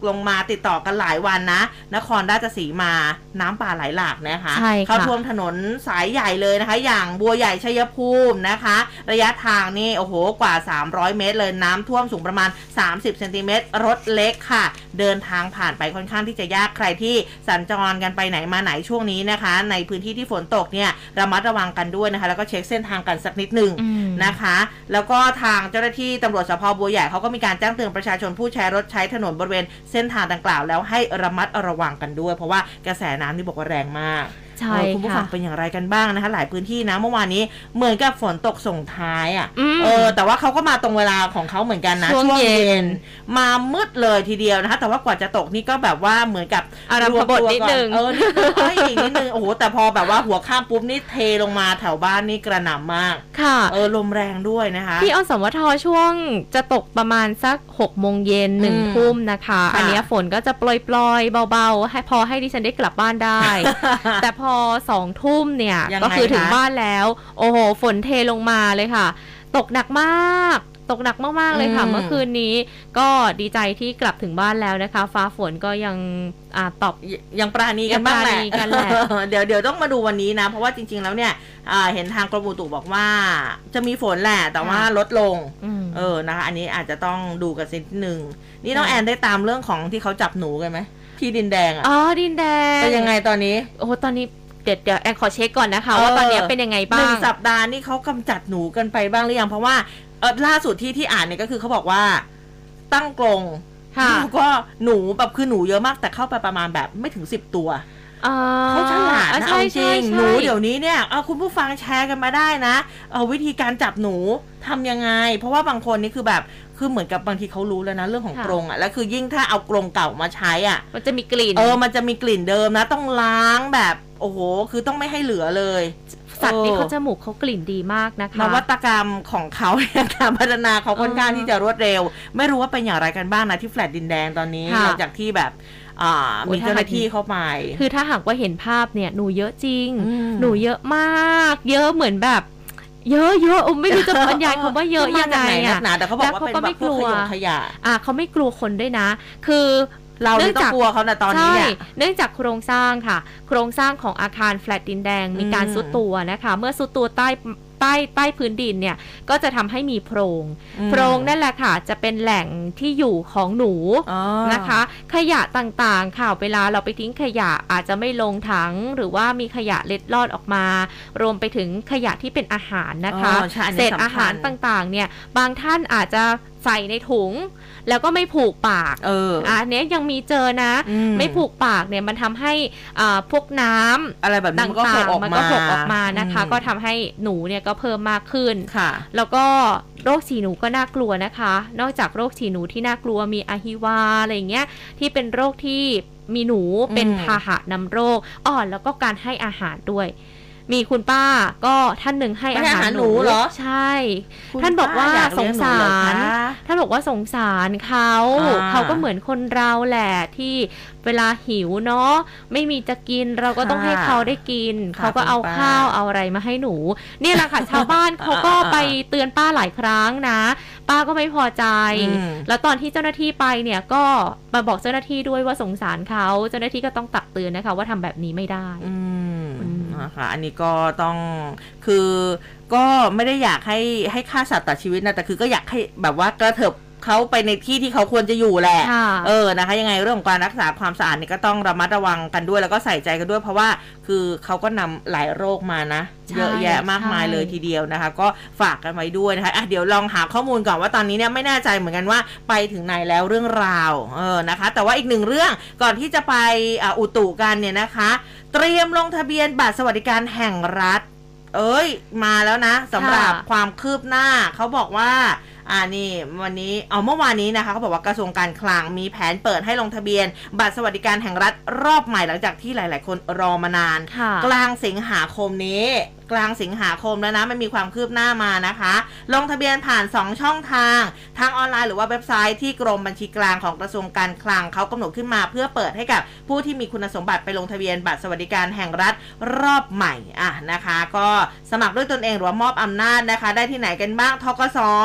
ลงมาติดต่อกันหลายวันนะนครราชสีมาน้ำป่าไหลหลากนะคะเข้าท่วมถนนสายใหญ่เลยนะคะอย่างบัวใหญ่ชัยภูมินะคะระยะทางนี่โอ้โหกว่าสามร้อยเมตรเลยน้ำท่วมสูงประมาณสามสิบเซนติเมตรรถเล็กค่ะเดินทางผ่านไปค่อนข้างที่จะยากใครที่สัญจรกันไปไหนมาไหนช่วงนี้นะคะในพื้นที่ที่ฝนตกเนี่ยระมัดระวังกันด้วยนะคะแล้วก็เช็คเส้นทางกันสักนิดนึงนะคะแล้วก็ทางเจ้าหน้าที่ตำรวจสภ.บัวใหญ่เขาก็มีการแจ้งเตือนประชาชนผู้ใช้รถใช้ถนนบริเวณเส้นทางดังกล่าวแล้วให้ระมัดระวังกันด้วยเพราะว่ากระแสน้ำนี่บอกว่าแรงมากใช่คุณผู้ฟังเป็นอย่างไรกันบ้างนะคะหลายพื้นที่นะเมื่อวานนี้เหมือนกับฝนตกส่งท้ายอ่ะเออแต่ว่าเขาก็มาตรงเวลาของเขาเหมือนกันนะช่วงเย็นมามืดเลยทีเดียวนะคะแต่ว่ากว่าจะตกนี่ก็แบบว่าเหมือนกับอารมณ์ขบถนิดนึงเออนิดนึงเอ้ยอีกนิดนึงโอ้โหแต่พอแบบว่าหัวข้ามปุ๊บนี่เทลงมาแถวบ้านนี่กระหน่ำมากค่ะเออลมแรงด้วยนะคะที่อสมทช่วงจะตกประมาณสักหกโมงเย็นหนึ่งทุ่มนะคะอันนี้ฝนก็จะปล่อยๆเบาๆให้พอให้ดิฉันได้กลับบ้านได้ แต่พอสองทุ่มเนี่ยก็คือถึงบ้านแล้วโอ้โหฝนเทลงมาเลยค่ะตกหนักมากตกหนักมากๆเลยค่ะเมื่อคืนนี้ก็ดีใจที่กลับถึงบ้านแล้วนะคะฟ้าฝนก็ยังอ่าตอบยังปราณีกันบ้างแหละเดี๋ยวเดี๋ยวต้องมาดูวันนี้นะเพราะว่าจริงๆแล้วเนี่ยเห็นทางกรมอุตุบอกว่าจะมีฝนแหละแต่ว่าลดลงเออนะคะอันนี้อาจจะต้องดูกันสักนิดนึงนี่น้องแอนได้ตามเรื่องของที่เขาจับหนูกันไหมที่ดินแดงอ่ะอ๋อดินแดงเป็นยังไงตอนนี้โอ้ตอนนี้เดี๋ยวเดี๋ยวแอนขอเช็คก่อนนะคะว่าตอนนี้เป็นยังไงบ้างหนึ่งสัปดาห์นี่เขากำจัดหนูกันไปบ้างหรือยังเพราะว่าเออล่าสุดที่ที่อ่านเนี่ยก็คือเขาบอกว่าตั้งกรงแล้วก็หนูแบบคือหนูเยอะมากแต่เข้าไปประมาณแบบไม่ถึงสิบตัวเขาฉลาดนะจริงหนูเดี๋ยวนี้เนี่ยเอาคุณผู้ฟังแชร์กันมาได้นะเอาวิธีการจับหนูทำยังไงเพราะว่าบางคนนี่คือแบบคือเหมือนกับบางทีเขารู้แล้วนะเรื่องของกรงอ่ะแล้วคือยิ่งถ้าเอากรงเก่ามาใช้อ่ะมันจะมีกลิ่นเออมันจะมีกลิ่นเดิมนะต้องล้างแบบโอ้โหคือต้องไม่ให้เหลือเลยสัตว์นี่เขาจมูกเขากลิ่นดีมากนะคะนวัตกรรมของเขาการพัฒนาเขาค่อนข้างที่จะรวดเร็วไม่รู้ว่าเป็นอย่างไรกันบ้างนะที่แฟลตดินแดงตอนนี้หลังจากที่แบบมีเจ้าหน้าที่เข้าไปคือถ้าหากว่าเห็นภาพเนี่ยหนูเยอะจริงหนูเยอะมากเยอะเหมือนแบบเยอะเยอะอมไม่รู้จะบรรยายคำว่าเยอะยังไงอ่ะแต่เขาบอกว่าเป็นแบบพวกขยะขยะอ่ะเขาไม่กลัวคนด้วยนะคือเราไม่ต้องกลัวเขาในตอนนี้เนี่ยเนื่องจากโครงสร้างค่ะโครงสร้างของอาคารแฟลตดินแดงมีการซุดตัวนะคะเมื่อซุดตัวใต้ใต้ใต้พื้นดินเนี่ยก็จะทำให้มีโพรงโพรงนั่นแหละค่ะจะเป็นแหล่งที่อยู่ของหนูนะคะขยะต่างๆค่ะเวลาเราไปทิ้งขยะอาจจะไม่ลงถังหรือว่ามีขยะเล็ดลอดออกมารวมไปถึงขยะที่เป็นอาหารนะคะเศษอาหารต่างๆเนี่ยบางท่านอาจจะใส่ในถุงแล้วก็ไม่ผูกปากเอออันนี้ยังมีเจอนะไม่ผูกปากเนี่ยมันทำให้อ่าพวกน้ำอะไรแบบนี้มันก็หกออกมามันก็หกออกมานะคะก็ทำให้หนูเนี่ยก็เพิ่มมากขึ้นค่ะแล้วก็โรคฉี่หนูก็น่ากลัวนะคะนอกจากโรคฉี่หนูที่น่ากลัวมีอะฮิวาอะไรเงี้ยที่เป็นโรคที่มีหนูเป็นพาหะนำโรคอ่อนแล้วก็การให้อาหารด้วยมีคุณป้าก็ท่านหนึ่งให้อาหารหนูเหรอใช่ท่านบอกว่าสงสารท่านบอกว่าสงสารเขาเขาก็เหมือนคนเราแหละที่เวลาหิวเนาะไม่มีจะกินเราก็ต้องให้เขาได้กินเขาก็เอาข้าวเอาอะไรมาให้หนูเนี่ยแหละค่ะชาวบ้านเขาก็ไปเตือนป้าหลายครั้งนะป้าก็ไม่พอใจแล้วตอนที่เจ้าหน้าที่ไปเนี่ยก็มาบอกเจ้าหน้าที่ด้วยว่าสงสารเขาเจ้าหน้าที่ก็ต้องตักเตือนนะคะว่าทำแบบนี้ไม่ได้นะคะอันนี้ก็ต้องคือก็ไม่ได้อยากให้ให้ฆ่าสัตว์ตัดชีวิตนะแต่คือก็อยากให้แบบว่ากระเถิบเขาไปในที่ที่เขาควรจะอยู่แหละเออนะคะยังไงเรื่องของการรักษาความสะอาดนี่ก็ต้องระมัดระวังกันด้วยแล้วก็ใส่ใจกันด้วยเพราะว่าคือเขาก็นำหลายโรคมานะเยอะแยะมากมายเลยทีเดียวนะคะก็ฝากกันไว้ด้วยนะคะอ่ะเดี๋ยวลองหาข้อมูลก่อนว่าตอนนี้เนี่ยไม่แน่ใจเหมือนกันว่าไปถึงไหนแล้วเรื่องราวเออนะคะแต่ว่าอีกหนึ่งเรื่องก่อนที่จะไปอุตุกันเนี่ยนะคะเตรียมลงทะเบียนบัตรสวัสดิการแห่งรัฐเอ้ยมาแล้วนะสำหรับความคืบหน้าเขาบอกว่าอ่านี่วันนี้เอาเมื่อวานนี้นะคะเขาบอกว่ากระทรวงการคลังมีแผนเปิดให้ลงทะเบียนบัตรสวัสดิการแห่งรัฐรอบใหม่หลังจากที่หลายๆคนรอมานานกลางสิงหาคมนี้กลางสิงหาคมแล้วนะมันมีความคืบหน้ามานะคะลงทะเบียนผ่านสองช่องทางทางออนไลน์หรือว่าเว็บไซต์ที่กรมบัญชีกลางของกระทรวงการคลังเขากำหนดขึ้นมาเพื่อเปิดให้กับผู้ที่มีคุณสมบัติไปลงทะเบียนบัตรสวัสดิการแห่งรัฐรอบใหม่อ่ะนะคะก็สมัครด้วยตนเองหรือว่ามอบอำนาจนะคะได้ที่ไหนกันบ้างธกส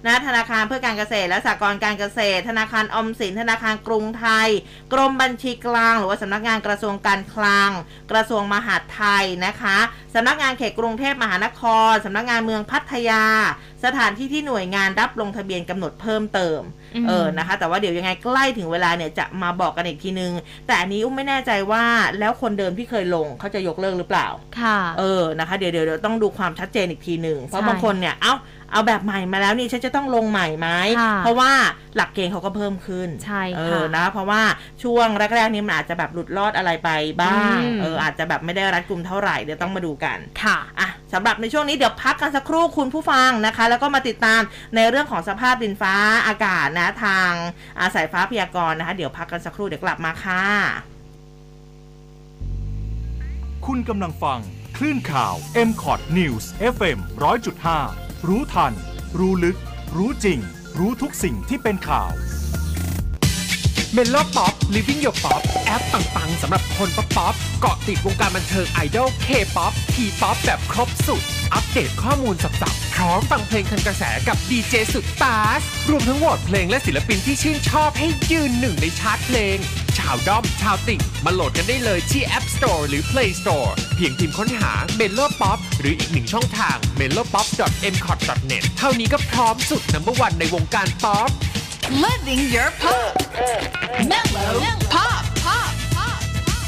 นะธนาคารเพื่อการเกษตรและสหกรณ์การเกษตรธนาคารออมสินธนาคารกรุงไทยกรมบัญชีกลางหรือว่าสำนักงานกระทรวงการคลังกระทรวงมหาดไทยนะคะสำนักงานเขตกรุงเทพมหานครสำนักงานเมืองพัทยาสถานที่ที่หน่วยงานรับลงทะเบียนกำหนดเพิ่มเติมเออนะคะแต่ว่าเดี๋ยวยังไงใกล้ถึงเวลาเนี่ยจะมาบอกกันอีกทีนึงแต่อันนี้อุ้มไม่แน่ใจว่าแล้วคนเดิมที่เคยลงเขาจะยกเลิกหรือเปล่าค่ะเออนะคะเดี๋ยวเดี๋ยวต้องดูความชัดเจนอีกทีนึงเพราะบางคนเนี่ยเอ้าเอาแบบใหม่มาแล้วนี่ฉันจะต้องลงใหม่ไหมเพราะว่าหลักเกณฑ์เขาก็เพิ่มขึ้นใช่ค่ะเออนะเพราะว่าช่วงแรกๆนี้มันอาจจะแบบหลุดลอดอะไรไปบ้างเอออาจจะแบบไม่ได้รัดกุมเท่าไหร่เดี๋ยวต้องมาดูกันค่ะอ่ะสำหรับในช่วงนี้เดี๋ยวพักกันสักครู่คุณผู้ฟังนะคะแล้วก็มาติดตามในเรื่องของสภาพดินฟ้าอากาศนะทางอาสายฟ้าพยากรณ์นะคะเดี๋ยวพักกันสักครู่เดี๋ยวกลับมาค่ะคุณกำลังฟังคลื่นข่าว เอ็ม คอท News เอฟ เอ็ม หนึ่งร้อยจุดห้า รู้ทันรู้ลึกรู้จริงรู้ทุกสิ่งที่เป็นข่าวเมโลป๊อป Living Your Pop แอปปังๆสำหรับคนป๊อปป๊อปเกาะติดวงการบันเทิงไอดอล K-ป๊อป T-ป๊อปแบบครบสุดอัปเดตข้อมูลสับๆพร้อมฟังเพลงทันกระแสกับดีเจสุดตาสรวมทั้งโหวตเพลงและศิลปินที่ชื่นชอบให้ยืนหนึ่งในชาร์ตเพลงชาวด้อมชาวติ่งมาโหลดกันได้เลยที่ App Store หรือ Play Store เพียงพิมพ์ค้นหา Melo Pop หรืออีกหนึ่งช่องทาง เมโลป๊อป ดอท เอ็ม คอท ดอท เน็ต เท่านี้ก็พร้อมสุด นัมเบอร์ วันในวงการป๊อป Living your pop Mellow Pop Pop Pop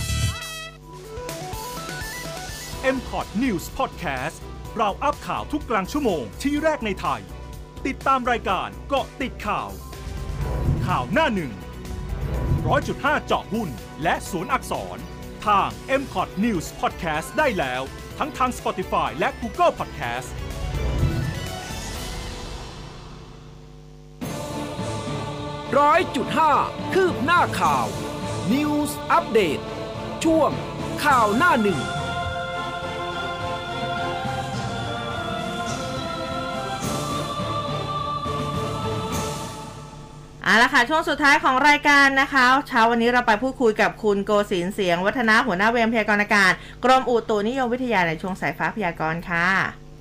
เอ็ม คอท News Podcast เราอัพข่าวทุกกลางชั่วโมงที่แรกในไทยติดตามรายการเกาะติดข่าวข่าวหน้าหนึ่ง หนึ่งร้อยจุดห้า เจาะหุ้นและสวนอักษรทาง เอ็ม คอท News Podcast ได้แล้วทั้งทาง Spotify และ Google Podcast ร้อยจุดห้าคืบหน้าข่าว News Update ช่วงข่าวหน้าหนึ่งเอาละค่ะช่วงสุดท้ายของรายการนะคะเช้าวันนี้เราไปพูดคุยกับคุณโกศินทร์เสียงวัฒนะหัวหน้าเวรพยากรณ์อากาศกรมอุตุนิยมวิทยาในช่วงสายฟ้าพยากรณ์ค่ะ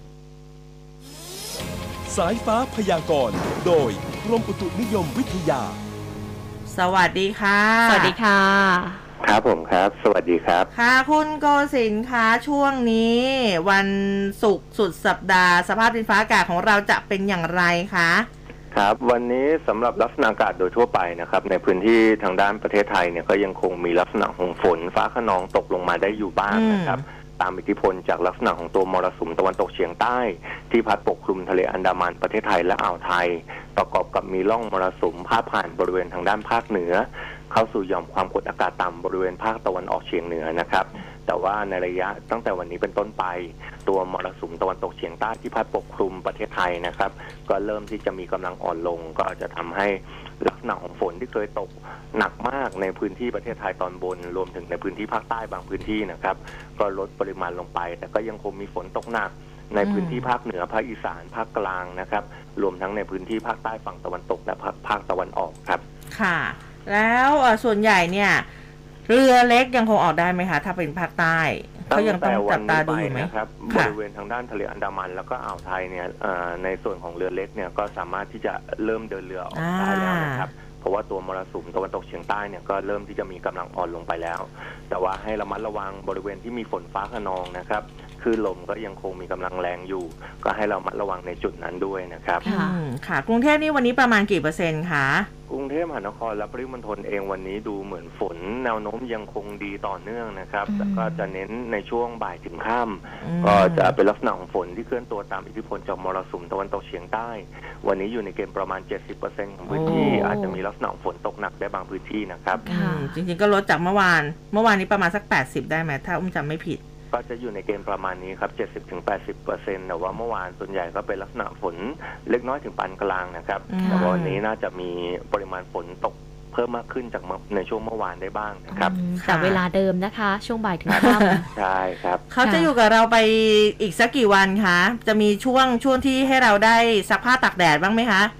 สายฟ้าพยากรณ์โดยกรมอุตุนิยมวิทยาสวัสดีค่ะสวัสดีค่ะครับผมครับสวัสดีครับค่ะคุณโกศินทร์คะช่วงนี้วันศุกร์สุดสัปดาห์สภาพดินฟ้าอากาศของเราจะเป็นอย่างไรคะครับวันนี้สำหรับลักษณะอากาศโดยทั่วไปนะครับในพื้นที่ทางด้านประเทศไทยเนี่ยก็ยังคงมีลักษณะของฝนฟ้าคะนองตกลงมาได้อยู่บ้างนะครับตามอิทธิพลจากลักษณะของตัวมรสุมตะวันตกเฉียงใต้ที่พัดปกคลุมทะเลอันดามันประเทศไทยและอ่าวไทยประกอบกับมีร่องมรสุมพาดผ่านบริเวณทางด้านภาคเหนือเข้าสู่หย่อมความกดอากาศต่ำบริเวณภาคตะวันออกเฉียงเหนือนะครับแต่ว่าในระยะตั้งแต่วันนี้เป็นต้นไปตัวมรสุมตะวันตกเฉียงใต้ที่พัดปกคลุมประเทศไทยนะครับก็เริ่มที่จะมีกำลังอ่อนลงก็จะทำให้ลักษณะของฝนที่เคยตกหนักมากในพื้นที่ประเทศไทยตอนบนรวมถึงในพื้นที่ภาคใต้บางพื้นที่นะครับก็ลดปริมาณลงไปแต่ก็ยังคงมีฝนตกหนักในพื้นที่ภาคเหนือภาคอีสานภาคกลางนะครับรวมทั้งในพื้นที่ภาคใต้ฝั่งตะวันตกและภาคตะวันออกครับค่ะแล้วส่วนใหญ่เนี่ยเรือเล็กยังคงออกได้ไหมคะถ้าเป็นภาคใต้เขายังต้องจับตาดูอยู่ไหมครับบริเวณทางด้านทะเลอันดามันแล้วก็อ่าวไทยเนี่ยในส่วนของเรือเล็กเนี่ยก็สามารถที่จะเริ่มเดินเรือออกได้แล้วนะครับเพราะว่าตัวมรสุมตะวันตกเฉียงใต้เนี่ยก็เริ่มที่จะมีกำลังอ่อนลงไปแล้วแต่ว่าให้ระมัดระวังบริเวณที่มีฝนฟ้าคะนองนะครับคลื่นลมก็ยังคงมีกำลังแรงอยู่ก็ให้เราระมัดระวังในจุดนั้นด้วยนะครับค่ะกรุงเทพนี่วันนี้ประมาณกี่เปอร์เซ็นต์คะกรุงเทพมหานครและปริมณฑลเองวันนี้ดูเหมือนฝนแนวโน้มยังคงดีต่อเนื่องนะครับแต่ก็จะเน้นในช่วงบ่ายถึงค่ำก็จะเป็นลักษณะของฝนที่เคลื่อนตัวตามอิทธิพลจากมรสุมตะวันตกเฉียงใต้วันนี้อยู่ในเกณฑ์ประมาณ เจ็ดสิบเปอร์เซ็นต์ ของพื้นที่อาจจะมีลักษณะฝนตกหนักได้บางพื้นที่นะครับจริงๆก็ลดจากเมื่อวานเมื่อวานนี้ประมาณสักแปดสิบได้ไหมถ้าอุ้มจำไม่ผิดก็จะอยู่ในเกณฑ์ประมาณนี้ครับ เจ็ดสิบถึงแปดสิบเปอร์เซ็นต์ แต่ว่าเมื่อวานส่วนใหญ่ก็เป็นลักษณะฝนเล็กน้อยถึงปานกลางนะครับแต่วันนี้น่าจะมีปริมาณฝนตกเพิ่มมากขึ้นจากในช่วงเมื่อวานได้บ้างนะครับแต่เวลาเดิมนะคะช่วงบ่ายถึงค่ำใช่ครับเขาจะอยู่กับเราไปอีกสักกี่วันคะจะมีช่วงช่วงที่ให้เราได้ซักผ้าตากแดดบ้างไหมคะ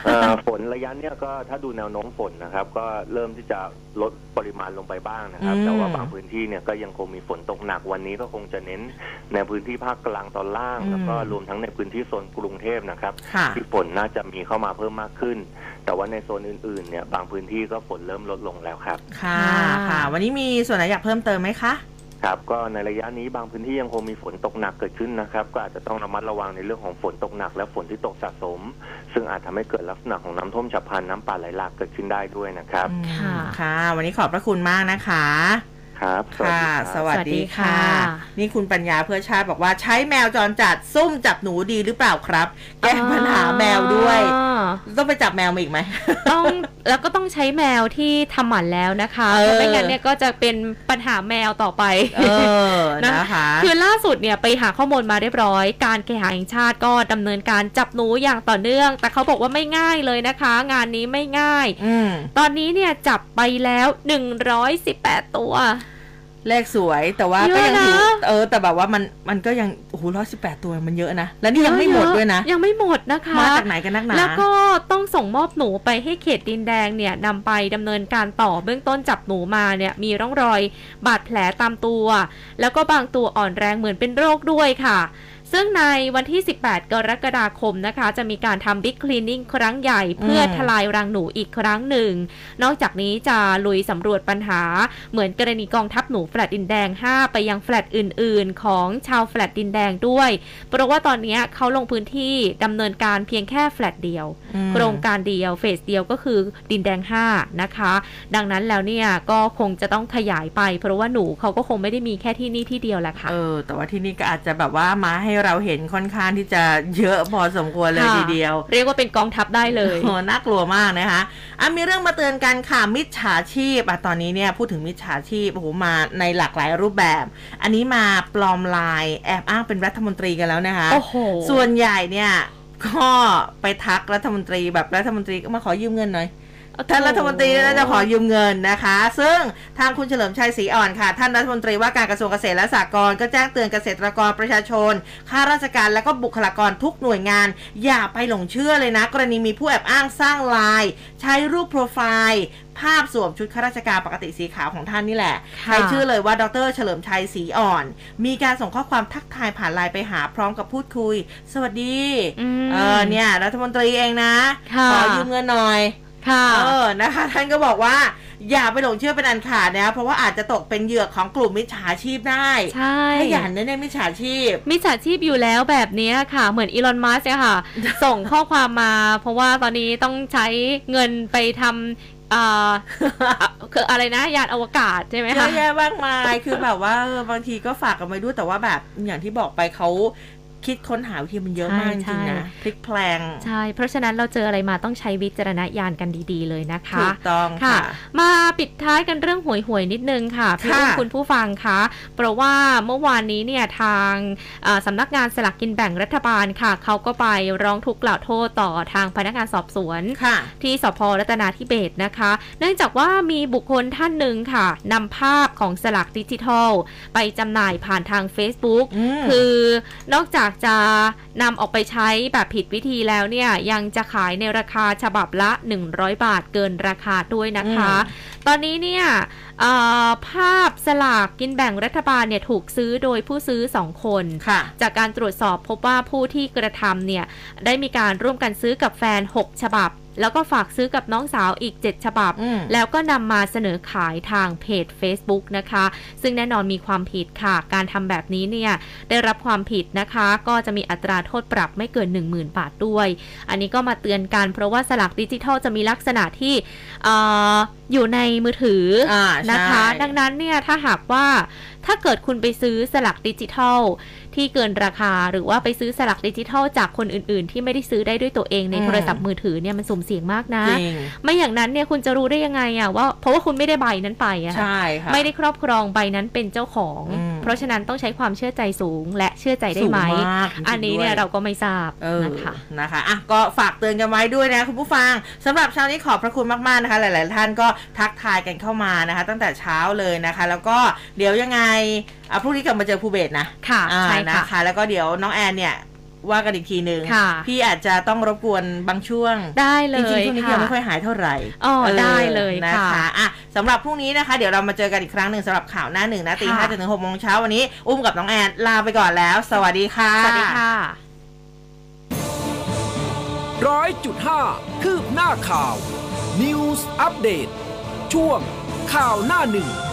ฝนระยะเนี้ยก็ถ้าดูแนวโน้มฝนนะครับก็เริ่มที่จะลดปริมาณลงไปบ้างนะครับแต่ว่าบางพื้นที่เนี่ยก็ยังคงมีฝนตกหนักวันนี้ก็คงจะเน้นในพื้นที่ภาคกลางตอนล่างแล้วก็รวมทั้งในพื้นที่โซนกรุงเทพนะครับที่ฝนน่าจะมีเข้ามาเพิ่มมากขึ้นแต่ว่าในโซนอื่นๆเนี่ยบางพื้นที่ก็ฝนเริ่มลดลงแล้วครับค่ะค่ะวันนี้มีส่วนไหนอยากเพิ่มเติมไหมคะครับก็ในระยะนี้บางพื้นที่ยังคงมีฝนตกหนักเกิดขึ้นนะครับก็อาจจะต้องระมัดระวังในเรื่องของฝนตกหนักและฝนที่ตกสะสมซึ่งอาจทำให้เกิดลักษณะของน้ำท่วมฉับพลันน้ำป่าไหลหลากเกิดขึ้นได้ด้วยนะครับค่ะค่ะวันนี้ขอบพระคุณมากนะคะครับค่ะสวัสดีค่ะนี่คุณปัญญาเพื่อชาติบอกว่าใช้แมวจรจัดซุ่มจับหนูดีหรือเปล่าครับแก้ปัญหาแมวด้วยต้องไปจับแมวมาอีกไหมต้องแล้วก็ต้องใช้แมวที่ทำหมันแล้วนะคะเพราะไม่งั้นเนี่ยก็จะเป็นปัญหาแมวต่อไปนะคะคือล่าสุดเนี่ยไปหาข้อมูลมาเรียบร้อยการแข่งขันแห่งชาติก็ดำเนินการจับหนูอย่างต่อเนื่องแต่เขาบอกว่าไม่ง่ายเลยนะคะงานนี้ไม่ง่ายตอนนี้เนี่ยจับไปแล้วหนึ่งร้อยสิบแปดตัวเลขสวยแต่ว่าก็ยังถือเออแต่แบบว่ามันมันก็ยังโอ้โหร้อยสิบแปดตัวมันเยอะนะและนี่ยังไม่หมดด้วยนะยังไม่หมดนะคะมาจากไหนกันนักหนาแล้วก็ต้องส่งมอบหนูไปให้เขตดินแดงเนี่ยนำไปดำเนินการต่อเบื้องต้นจับหนูมาเนี่ยมีร่องรอยบาดแผลตามตัวแล้วก็บางตัวอ่อนแรงเหมือนเป็นโรคด้วยค่ะซึ่งในวันที่สิบแปดกรกฎาคมนะคะจะมีการทำบิ๊กคลีนนิ่งครั้งใหญ่เพื่อทลายรังหนูอีกครั้งหนึ่งนอกจากนี้จะลุยสำรวจปัญหาเหมือนกรณีกองทัพหนูแฟลตดินแดงห้าไปยังแฟลตอื่นๆของชาวแฟลตดินแดงด้วยเพราะว่าตอนนี้เขาลงพื้นที่ดำเนินการเพียงแค่แฟลตเดียวโครงการเดียวเฟสเดียวก็คือดินแดงห้านะคะดังนั้นแล้วเนี่ยก็คงจะต้องขยายไปเพราะว่าหนูเขาก็คงไม่ได้มีแค่ที่นี่ที่เดียวแหละค่ะเออแต่ว่าที่นี่ก็อาจจะแบบว่ามาให้เราเห็นค่อนข้างที่จะเยอะพอสมควรเลยทีเดียวเรียกว่าเป็นกองทัพได้เลยโอ้น่ากลัวมากนะคะอ่ะมีเรื่องมาเตือนกันค่ะมิจฉาชีพอ่ะตอนนี้เนี่ยพูดถึงมิจฉาชีพโอ้โหมาในหลากหลายรูปแบบอันนี้มาปลอมลายแอบอ้างเป็นรัฐมนตรีกันแล้วนะคะโอ้โหส่วนใหญ่เนี่ยก็ไปทักรัฐมนตรีแบบรัฐมนตรีก็มาขอยืมเงินหน่อยท่านรัฐมนตรีน่าจะขอยืมเงินนะคะซึ่งทางคุณเฉลิมชัยศรีอ่อนค่ะท่านรัฐมนตรีว่าการกระทรวงเกษตรและสหกรณ์ก็แจ้งเตือนเกษตรกรประชาชนข้าราชการและก็บุคลากรทุกหน่วยงานอย่าไปหลงเชื่อเลยนะกรณีมีผู้แอบอ้างสร้างไลน์ใช้รูปโปรไฟล์ภาพสวมชุดข้าราชการปกติสีขาวของท่านนี่แหละใช้ชื่อเลยว่าดร.เฉลิมชัยศรีอ่อนมีการส่งข้อความทักทายผ่านไลน์ไปหาพร้อมกับพูดคุยสวัสดีเออเนี่ยรัฐมนตรีเองนะขอยืมเงินหน่อยค่ะเออนะคะท่านก็บอกว่าอย่าไปหลงเชื่อเป็นอันขาดนะเพราะว่าอาจจะตกเป็นเหยื่อของกลุ่มมิจฉาชีพได้ใช่ขยันนะเนี่ยมิจฉาชีพมิจฉาชีพอยู่แล้วแบบนี้ค่ะเหมือนอีลอนมัสก์เนี่ยค่ะ ส่งข้อความมาเพราะว่าตอนนี้ต้องใช้เงินไปทำอ่าคืออะไรนะยานอวกาศใช่ไหมคะเยอะแยะมากมายคือแบบว่าบางทีก็ฝากกันไว้ด้วยแต่ว่าแบบอย่างที่บอกไปเขาคิดค้นหาวิธีมันเยอะมากจริงๆนะพลิกแพลงใช่เพราะฉะนั้นเราเจออะไรมาต้องใช้วิจารณญาณกันดีๆเลยนะคะถูกต้องค่ะมาปิดท้ายกันเรื่องหวยๆนิดนึงค่ะพี่อุ้มคุณผู้ฟังคะเพราะว่าเมื่อวานนี้เนี่ยทางสำนักงานสลากกินแบ่งรัฐบาลค่ะเขาก็ไปร้องทุกข์กล่าวโทษต่อทางพนักงานสอบสวนที่สภ.รัตนาธิเบศรนะคะเนื่องจากว่ามีบุคคลท่านหนึ่งค่ะนำภาพของสลากดิจิทัลไปจำหน่ายผ่านทาง Facebook คือนอกจากจะนำออกไปใช้แบบผิดวิธีแล้วเนี่ยยังจะขายในราคาฉบับละหนึ่งร้อยบาทเกินราคาด้วยนะคะตอนนี้เนี่ยภาพสลากกินแบ่งรัฐบาลเนี่ยถูกซื้อโดยผู้ซื้อสองคนจากการตรวจสอบพบว่าผู้ที่กระทำเนี่ยได้มีการร่วมกันซื้อกับแฟนหกฉบับแล้วก็ฝากซื้อกับน้องสาวอีกเจ็ดฉบับแล้วก็นำมาเสนอขายทางเพจ Facebook นะคะซึ่งแน่นอนมีความผิดค่ะการทำแบบนี้เนี่ยได้รับความผิดนะคะก็จะมีอัตราโทษปรับไม่เกิน หนึ่งหมื่น บาทด้วยอันนี้ก็มาเตือนกันเพราะว่าสลากดิจิทัลจะมีลักษณะที่เอ่ออยู่ในมือถือนะคะดังนั้นเนี่ยถ้าหากว่าถ้าเกิดคุณไปซื้อสลากดิจิทัลที่เกินราคาหรือว่าไปซื้อสลากดิจิทัลจากคนอื่นๆที่ไม่ได้ซื้อได้ด้วยตัวเองในโทรศัพท์มือถือเนี่ยมันสุ่มเสี่ยงมากนะไม่อย่างนั้นเนี่ยคุณจะรู้ได้ยังไงอ่ะว่าเพราะว่าคุณไม่ได้ใบนั้นไปอ่ะใช่ค่ะไม่ได้ครอบครองใบนั้นเป็นเจ้าของเพราะฉะนั้นต้องใช้ความเชื่อใจสูงและเชื่อใจได้ไหมอันนี้เนี่ยเราก็ไม่ทราบนะคะนะคะอ่ะก็ฝากเตือนกันไว้ด้วยนะคุณผู้ฟังสำหรับเช้านี้ขอบพระคุณมากๆนะคะหลายๆท่านก็ทักทายกันเข้ามานะคะตั้งแต่เช้าเลยนะคะแล้วก็เดี๋ยวยังไงอ่ะพรุ่งนี้กลับมาเจอภูเบศนะค่ะใช่นะคะแล้วก็เดี๋ยวน้องแอนเนี่ยว่ากันอีกทีหนึ่งค่ะพี่อาจจะต้องรบกวนบางช่วงได้เลจริงยๆช่วงนี้ค่ะยังไม่ค่อยหายเท่าไหร่อ๋อออได้เลยนะค่ะคะอ่ะสำหรับพรุ่งนี้นะคะเดี๋ยวเรามาเจอกันอีกครั้งหนึ่งสำหรับข่าวหน้าหนึ่งนะตีค่ะห้าจนถึงหกโมงเช้าวันนี้อุ้มกับน้องแอนลาไปก่อนแล้ว สวัสดีค่ะสวัสดีค่ะร้อยจุดห้าคืบหน้าข่าว News Update ช่วงข่าวหน้าหนึ่ง